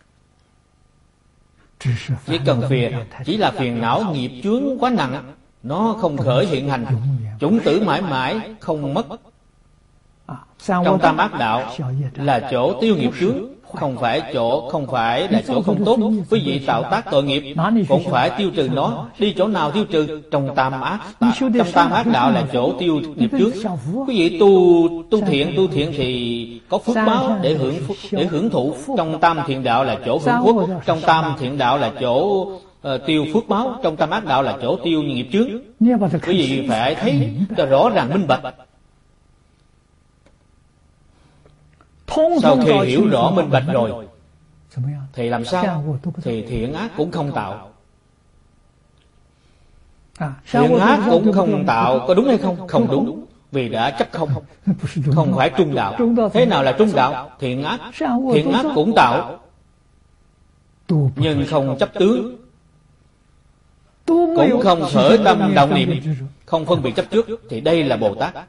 Chỉ cần phiền, chỉ là phiền não nghiệp chướng quá nặng, nó không khởi hiện hành, chủng tử mãi mãi không mất. Trong tam ác đạo là chỗ tiêu nghiệp chướng, không phải chỗ không phải là chỗ không tốt. Quý vị tạo tác tội nghiệp cũng phải tiêu trừ nó. Đi chỗ nào tiêu trừ? Trong tam ác. Trong tam ác đạo là chỗ tiêu nghiệp chướng. Quý vị tu tu thiện, tu thiện thì có phước báo để hưởng để hưởng thụ. Trong tam thiện đạo là chỗ hưởng phước, trong tam thiện đạo là chỗ uh, tiêu phước báo, trong tam ác đạo là chỗ tiêu nghiệp chướng. Quý vị phải thấy cho rõ ràng minh bạch. Sau khi hiểu rõ minh bạch rồi thì làm sao? Thì thiện ác cũng không tạo. Thiện ác cũng không tạo, có đúng hay không? Không đúng, vì đã chấp không, không phải trung đạo. Thế nào là trung đạo? Thiện ác, thiện ác cũng tạo, nhưng không chấp tướng, cũng không khởi tâm động niệm, không phân biệt chấp trước. Thì đây là Bồ Tát.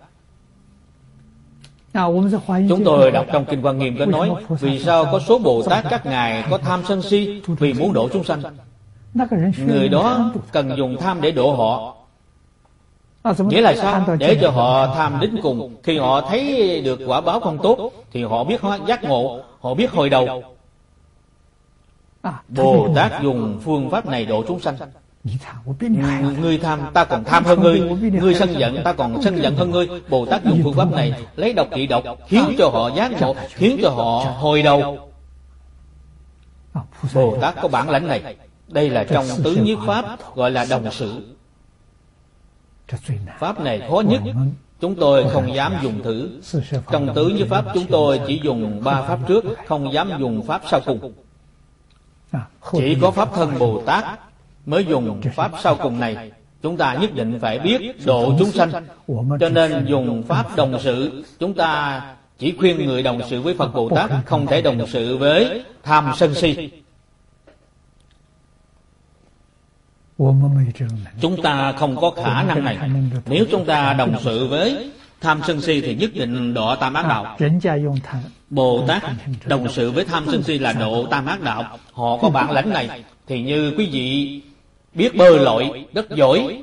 Chúng tôi đọc trong Kinh Hoa Nghiêm có nói, vì sao có số Bồ Tát các ngài có tham sân si, vì muốn độ chúng sanh. Người đó cần dùng tham để độ họ. Nghĩa là sao? Để cho họ tham đến cùng. Khi họ thấy được quả báo không tốt thì họ biết giác ngộ, họ biết hồi đầu. Bồ Tát dùng phương pháp này độ chúng sanh. Ngươi tham, ta còn tham hơn ngươi. Ngươi sân giận, ta còn sân giận hơn ngươi. Bồ Tát dùng phương pháp này lấy độc trị độc, khiến cho họ giác ngộ, khiến cho họ hồi đầu. Bồ Tát có bản lãnh này. Đây là trong tứ nhiếp pháp, gọi là đồng sự. Pháp này khó nhất, chúng tôi không dám dùng thử. Trong tứ nhiếp pháp chúng tôi chỉ dùng ba pháp trước, không dám dùng pháp sau cùng. Chỉ có pháp thân Bồ Tát mới dùng pháp sau cùng này. Chúng ta nhất định phải biết độ chúng sanh, cho nên dùng pháp đồng sự. Chúng ta chỉ khuyên người đồng sự với Phật Bồ Tát, không thể đồng sự với tham sân si. Chúng ta không có khả năng này. Nếu chúng ta đồng sự với tham sân si thì nhất định độ tam ác đạo. Bồ Tát đồng sự với tham sân si là độ tam ác đạo. Họ có bản lãnh này thì như quý vị biết bơi lội rất giỏi,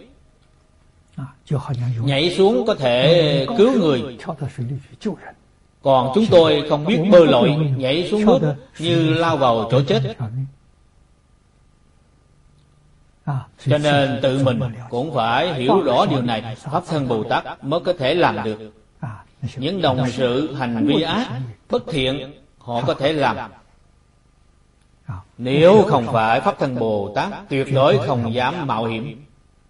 nhảy xuống có thể cứu người. Còn chúng tôi không biết bơi lội, nhảy xuống nước như lao vào chỗ chết. Cho nên tự mình cũng phải hiểu rõ điều này. Pháp thân Bồ Tát mới có thể làm được. Những đồng sự hành vi ác, bất thiện họ có thể làm. Nếu không phải Pháp thân Bồ Tát, tuyệt đối không dám mạo hiểm.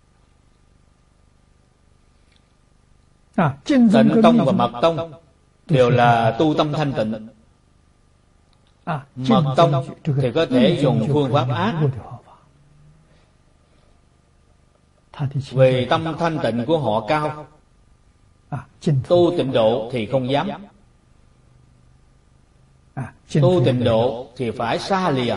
Tịnh tông và mật tông đều là tu tâm thanh tịnh. Mật tông thì có thể dùng phương pháp ác, vì tâm thanh tịnh của họ cao. Tu tịnh độ thì không dám. Tu tịnh độ thì phải xa lìa.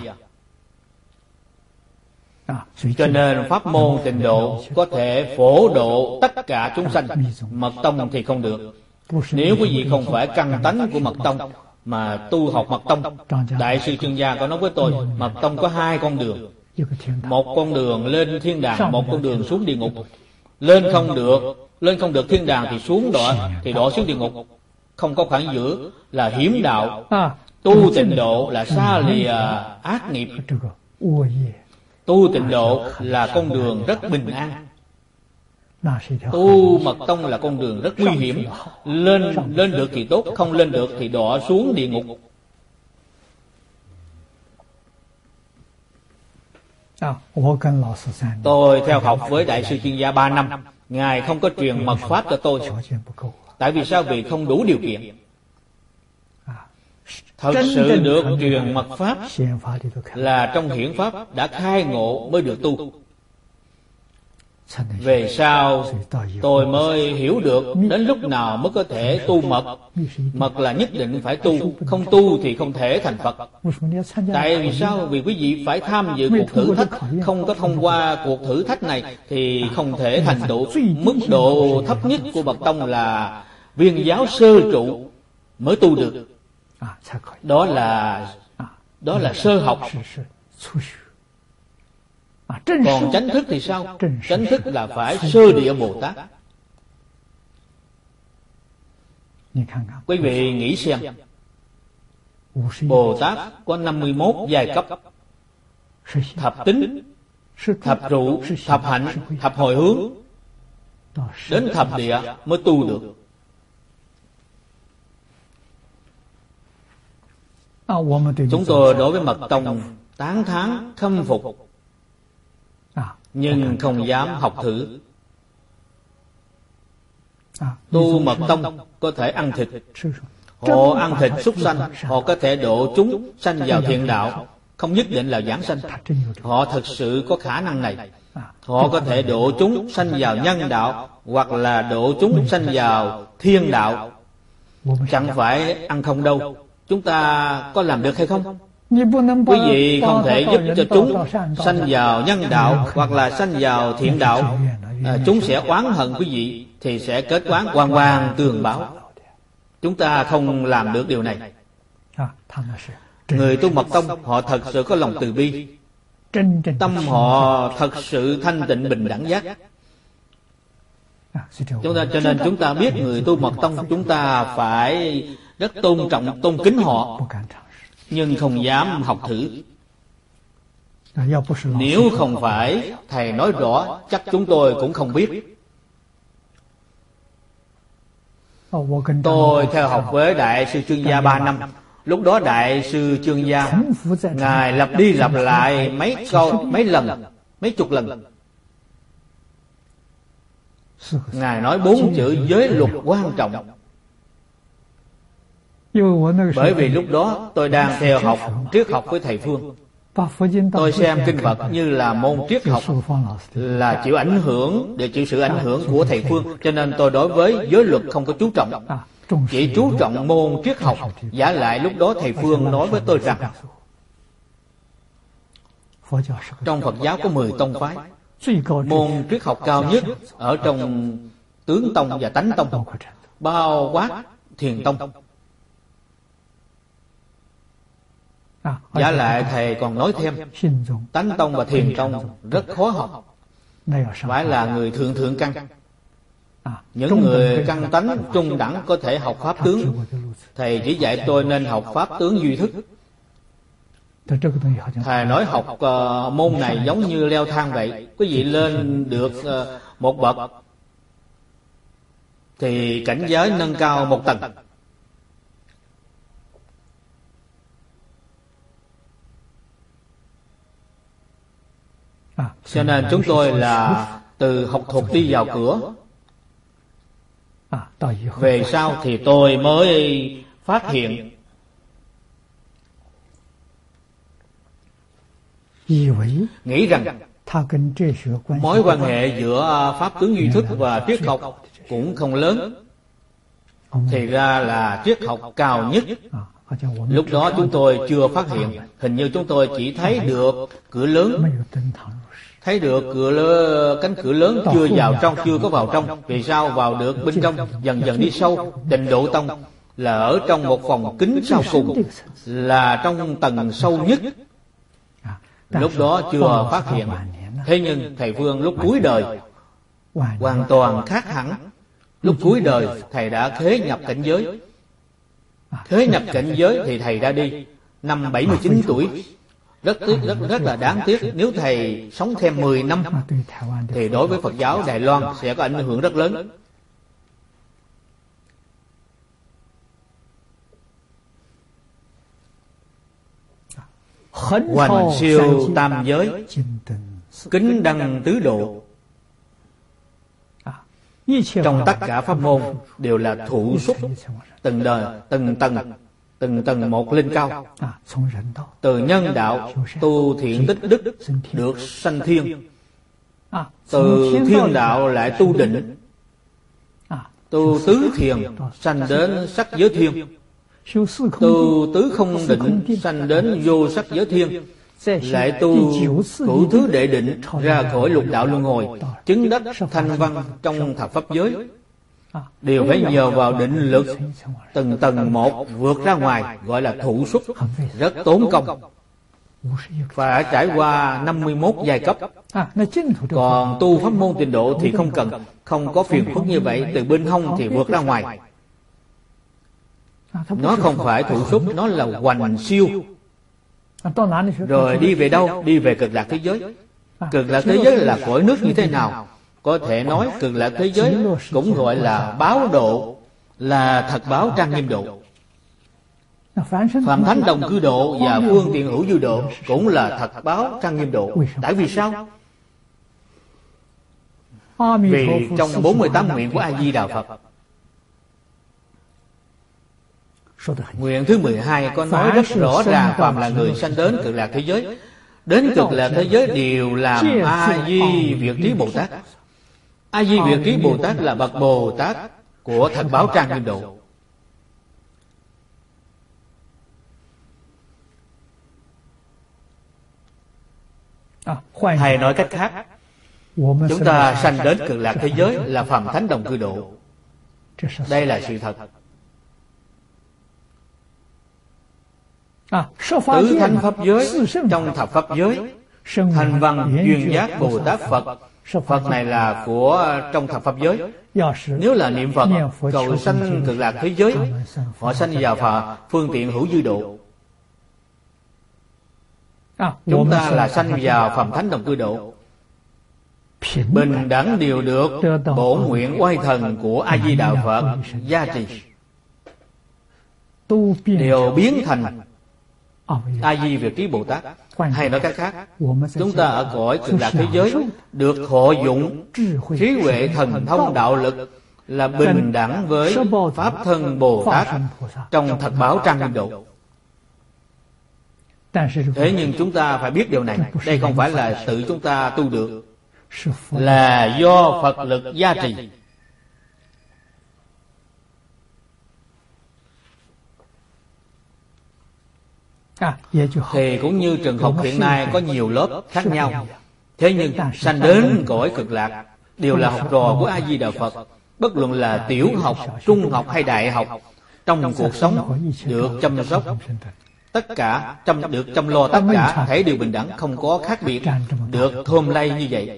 Cho nên pháp môn tịnh độ có thể phổ độ tất cả chúng sanh. Mật tông thì không được. Nếu quý vị không phải căn tánh của mật tông mà tu học mật tông, Đại sư Chương Gia có nói với tôi, mật tông có hai con đường. Một con đường lên thiên đàng, một con đường xuống địa ngục. Lên không được, lên không được thiên đàng thì xuống đọa, thì đọa xuống địa ngục. Không có khoảng giữa là hiểm đạo. Tu tịnh độ là xa lìa ác nghiệp. Tu tịnh độ là con đường rất bình an. Tu mật tông là con đường rất nguy hiểm. Lên lên được thì tốt, không lên được thì đọa xuống địa ngục. Tôi theo học với Đại sư Chuyên Gia ba năm. Ngài không có truyền mật pháp cho tôi. Tại vì sao? Vì không đủ điều kiện. Thật sự được truyền mật pháp là trong hiển pháp đã khai ngộ mới được tu. Về sau tôi mới hiểu được đến lúc nào mới có thể tu mật. Mật là nhất định phải tu, không tu thì không thể thành Phật. Tại vì sao? Vì quý vị phải tham dự cuộc thử thách. Không có thông qua cuộc thử thách này thì không thể thành tựu. Mức độ thấp nhất của Bậc Tông là viên giáo sơ trụ mới tu được. Đó là Đó là sơ học. Còn chánh thức thì sao? Chánh thức là phải sơ địa Bồ Tát. Quý vị nghĩ xem, Bồ Tát có năm mươi mốt giai cấp: thập tính, thập trụ, thập hạnh, thập hồi hướng. Đến thập địa mới tu được. Chúng tôi đối với mật tông tán thán khâm phục, nhưng không dám học thử. Tu mật tông có thể ăn thịt. Họ ăn thịt súc sanh, họ có thể độ chúng sanh vào thiện đạo, không nhất định là giảng sanh. Họ thực sự có khả năng này. Họ có thể độ chúng sanh vào nhân đạo, hoặc là độ chúng sanh vào thiên đạo. Chẳng phải ăn không đâu. Chúng ta có làm được hay không? Quý vị không thể giúp cho chúng sanh vào nhân đạo hoặc là sanh vào thiện đạo. à, Chúng sẽ oán hận quý vị thì sẽ kết oán hoàn hoàn tường báo. Chúng ta không làm được điều này. Người tu mật tông họ thật sự có lòng từ bi, tâm họ thật sự thanh tịnh bình đẳng giác. Chúng ta cho nên chúng ta biết người tu mật tông, chúng ta phải rất tôn trọng, tôn kính họ, nhưng không dám học thử. Nếu không phải thầy nói rõ, chắc chúng tôi cũng không biết. Tôi theo học với Đại sư Chuyên Gia ba năm. Lúc đó Đại sư Chuyên Gia Ngài lặp đi lặp lại mấy câu, mấy lần, mấy chục lần. Ngài nói bốn chữ giới luật quan trọng. Bởi vì lúc đó tôi đang theo học triết học với thầy Phương. Tôi xem kinh Phật như là môn triết học, là chịu ảnh hưởng, để chịu sự ảnh hưởng của thầy Phương. Cho nên tôi đối với giới luật không có chú trọng, chỉ chú trọng môn triết học. Giả lại lúc đó thầy Phương nói với tôi rằng trong Phật giáo có mười tông phái, Môn triết học cao nhất ở trong tướng tông và tánh tông, bao quát thiền tông. Giả lại thầy còn nói thêm, tánh tông và thiền tông rất khó học, phải là người thượng thượng căn. Những người căn tánh trung đẳng có thể học pháp tướng. Thầy chỉ dạy tôi nên học pháp tướng duy thức. Thầy nói học uh, môn này giống như leo thang vậy. Quý vị lên được uh, một bậc thì cảnh giới nâng cao một tầng. Cho nên chúng tôi là từ học thuật đi vào cửa. Về sau thì tôi mới phát hiện nghĩ rằng mối quan hệ giữa pháp tướng duy thức và triết học cũng không lớn. Thì ra là triết học cao nhất. Lúc đó chúng tôi chưa phát hiện. Hình như chúng tôi chỉ thấy được cửa lớn, thấy được cửa lớn, cánh cửa lớn chưa vào trong, chưa có vào trong. Vì sao vào được bên trong? Dần dần đi sâu. Tịnh Độ Tông là ở trong một phòng kính sau cùng, là trong tầng sâu nhất. Lúc đó chưa phát hiện. Thế nhưng thầy Phương lúc cuối đời hoàn toàn khác hẳn. Lúc cuối đời thầy đã khế nhập cảnh giới. Khế nhập cảnh giới thì thầy ra đi năm bảy mươi chín tuổi. Rất tiếc, rất rất là đáng tiếc. Nếu thầy sống thêm mười năm thì đối với Phật giáo Đài Loan sẽ có ảnh hưởng rất lớn. Hoành siêu tam giới, kính đăng tứ độ. Trong tất cả pháp môn đều là thụ xuất, từng đời, từng tầng, từng tầng một lên cao. Từ nhân đạo tu thiện tích đức được sanh thiên. Từ thiên đạo lại tu định, tu tứ thiền sanh đến sắc giới thiên. Tu tứ không định sanh đến vô sắc giới thiên. Lại tu cửu thứ đệ định ra khỏi lục đạo luân hồi, chứng đắc thanh văn trong thập pháp giới. Đều phải nhờ vào định lực từng tầng một vượt ra ngoài, gọi là thụ xuất, rất tốn công. Phải trải qua năm mươi mốt giai cấp. Còn tu pháp môn Tịnh Độ thì không cần, không có phiền phức như vậy. Từ bên hông thì vượt ra ngoài. Nó không phải thụ xuất, nó là hoành siêu. Rồi đi về đâu? Đi về cực lạc thế giới. Cực lạc thế giới là cõi nước như thế nào? Có thể nói cực lạc thế giới cũng gọi là báo độ, là thật báo trang nghiêm độ. Phạm Thánh Đồng Cư Độ và Phương Tiện Hữu Dư Độ cũng là thật báo trang nghiêm độ. Tại vì sao? Vì trong bốn mươi tám nguyện của A Di Đà Phật, nguyện thứ mười hai có nói rất rõ ràng, phàm là người sanh đến cực lạc thế giới, đến cực lạc thế giới đều làm A Di Việt Trí Bồ Tát. A Di Việt Trí Bồ Tát là bậc Bồ Tát của thật báo trang nghiêm độ. Hay nói cách khác, chúng ta sanh đến cực lạc thế giới là Phạm Thánh Đồng Cư Độ. Đây là sự thật. Tứ thánh pháp giới trong thập pháp giới, Thanh Văn Duyên Giác Bồ Tát Phật. Phật này là của trong thập pháp giới. Nếu là niệm Phật cầu sanh cực lạc thế giới, họ sanh vào Phật Phương Tiện Hữu Dư Độ. Chúng ta là sanh vào Phạm Thánh Đồng Cư Độ. Bình đẳng đều được bổ nguyện oai thần của A Di Đà Phật gia trì, đều biến thành A Di Việt Trí Bồ Tát. Hay nói cách khác, chúng ta ở cõi cực lạc thế giới được thọ dụng trí huệ thần thông đạo lực là bình đẳng với Pháp Thân Bồ Tát trong thật báo trang nghiêm độ. Thế nhưng chúng ta phải biết điều này, đây không phải là tự chúng ta tu được, là do Phật lực gia trì. Thì cũng như trường học hiện nay có nhiều lớp khác nhau, Thế nhưng sanh đến cõi cực lạc đều là học trò của A Di Đà Phật, bất luận là tiểu học, trung học hay đại học, trong cuộc sống được chăm sóc tất cả, chăm được chăm lo tất cả, thể đều bình đẳng, không có khác biệt, được thơm lây như vậy,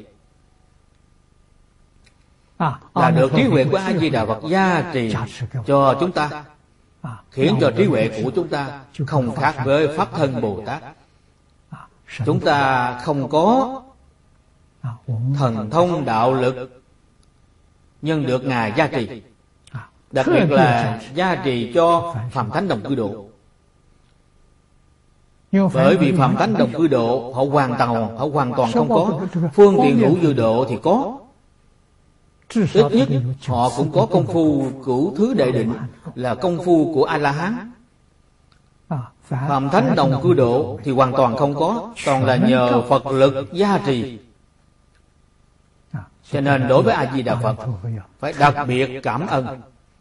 là được trí huệ của A Di Đà Phật gia trì cho chúng ta, khiến cho trí huệ của chúng ta không khác với Pháp Thân Bồ Tát. Chúng ta không có thần thông đạo lực, nhưng được Ngài gia trì, đặc biệt là gia trì cho Phàm Thánh Đồng Cư Độ. Bởi vì Phàm Thánh Đồng Cư Độ họ hoàn toàn, họ hoàn toàn không có, phương tiện hữu dự độ thì có. Ít nhất họ cũng có công phu cửu thứ đệ định, là công phu của A-la-hán. Phàm Thánh Đồng Cư Độ thì hoàn toàn không có, toàn là nhờ Phật lực gia trì. Cho nên đối với A Di Đà Phật phải đặc biệt cảm ơn.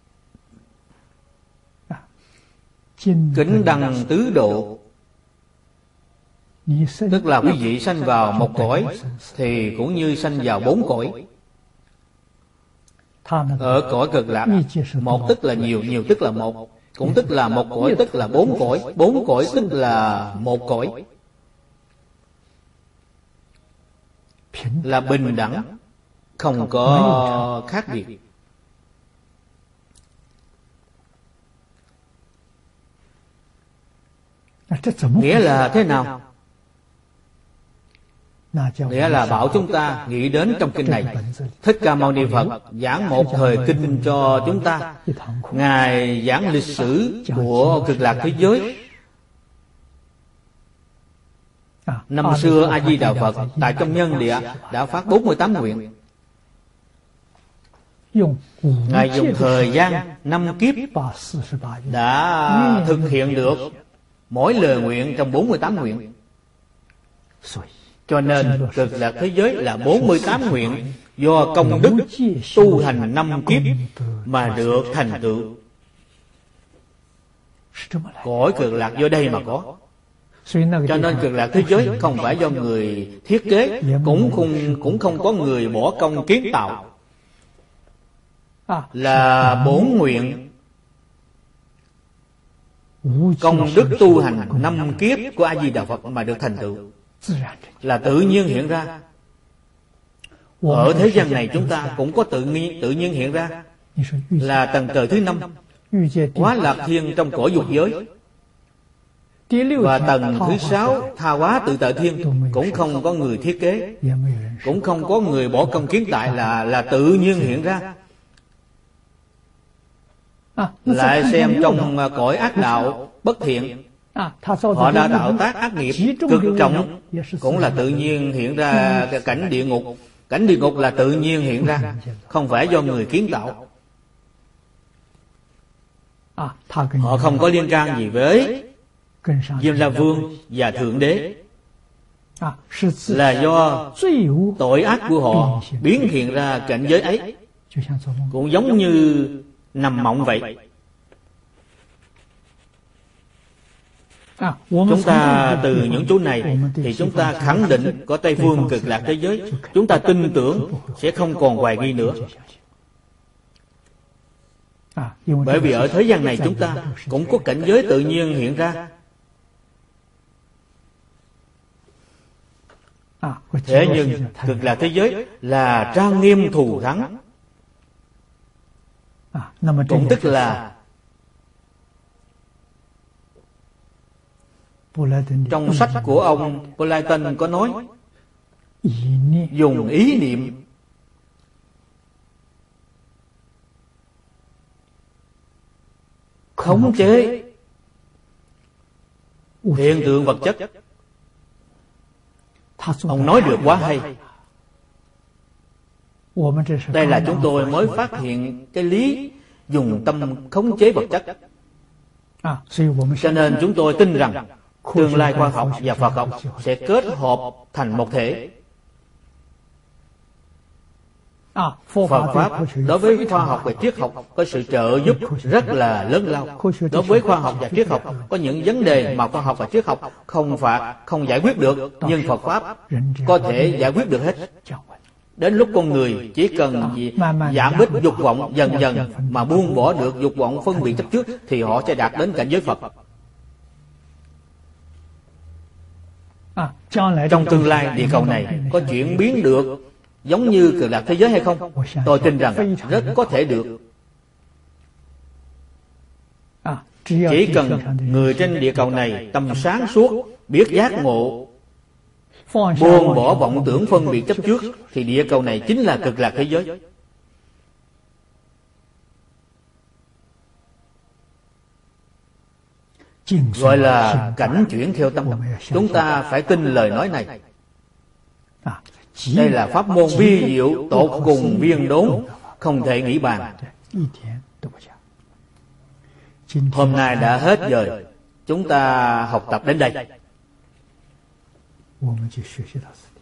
Kính đăng tứ độ, tức là quý vị sanh vào một cõi thì cũng như sanh vào bốn cõi. Ở cõi cực lạc, một tức là nhiều, nhiều tức là một, cũng tức là một cõi tức là bốn cõi, bốn cõi tức là một cõi, là bình đẳng, không có khác biệt. Nghĩa là thế nào? Nghĩa là bảo chúng ta nghĩ đến trong kinh này, Thích Ca Mâu Ni Phật giảng một thời kinh cho chúng ta. Ngài giảng lịch sử của cực lạc thế giới. Năm xưa A Di Đà Phật tại trong nhân địa đã phát bốn mươi tám nguyện. Ngài dùng thời gian năm kiếp đã thực hiện được mỗi lời nguyện trong bốn mươi tám nguyện. Cho nên cực lạc thế giới là bốn mươi tám nguyện do công đức tu hành năm kiếp mà được thành tựu. Cõi cực lạc do đây mà có. Cho nên cực lạc thế giới không phải do người thiết kế, cũng không, cũng không có người bỏ công kiến tạo, là bốn nguyện công đức tu hành năm kiếp của A Di Đà Phật mà được thành tựu, là tự nhiên hiện ra. Ở thế gian này chúng ta cũng có tự nhiên, tự nhiên hiện ra, là tầng trời thứ năm Hóa Lạc Thiên trong cõi dục giới, và tầng thứ sáu Tha Hóa Tự Tại Thiên cũng không có người thiết kế, cũng không có người bỏ công kiến tại, là là tự nhiên hiện ra. Lại xem trong cõi ác đạo bất thiện, họ đã tạo tác ác nghiệp cực trọng, cũng là tự nhiên hiện ra cái cảnh địa ngục. Cảnh địa ngục là tự nhiên hiện ra, không phải do người kiến tạo. Họ không có liên can gì với Diêm La Vương và Thượng Đế, là do tội ác của họ biến hiện ra cảnh giới ấy, cũng giống như nằm mộng vậy. Chúng ta từ những chỗ này thì chúng ta khẳng định có Tây Phương cực lạc thế giới. Chúng ta tin tưởng sẽ không còn hoài nghi nữa. Bởi vì ở thế gian này chúng ta cũng có cảnh giới tự nhiên hiện ra. Thế nhưng cực lạc thế giới là trang nghiêm thù thắng, cũng tức là trong sách của ông Platon có nói, dùng ý niệm khống chế hiện tượng vật chất. Ông nói được quá hay. Đây là chúng tôi mới phát hiện cái lý dùng tâm khống chế vật chất. Cho nên chúng tôi tin rằng tương lai khoa học và Phật học sẽ kết hợp thành một thể. Phật Pháp đối với khoa học và triết học có sự trợ giúp rất là lớn lao. Đối với khoa học và triết học có những vấn đề mà khoa học và triết học không phải không giải quyết được, nhưng Phật Pháp có thể giải quyết được hết. Đến lúc con người chỉ cần giảm bớt dục vọng dần dần mà buông bỏ được dục vọng phân biệt chấp trước thì họ sẽ đạt đến cảnh giới Phật. Trong tương lai địa cầu này có chuyển biến được giống như Cực Lạc thế giới hay không? Tôi tin rằng rất có thể được. Chỉ cần người trên địa cầu này tâm sáng suốt, biết giác ngộ, buông bỏ vọng tưởng phân biệt chấp trước thì địa cầu này chính là Cực Lạc thế giới. Gọi là cảnh chuyển theo tâm. Chúng ta phải tin lời nói này. Đây là pháp môn vi diệu tột cùng viên đốn, không thể nghĩ bàn. Hôm nay đã hết giờ, chúng ta học tập đến đây.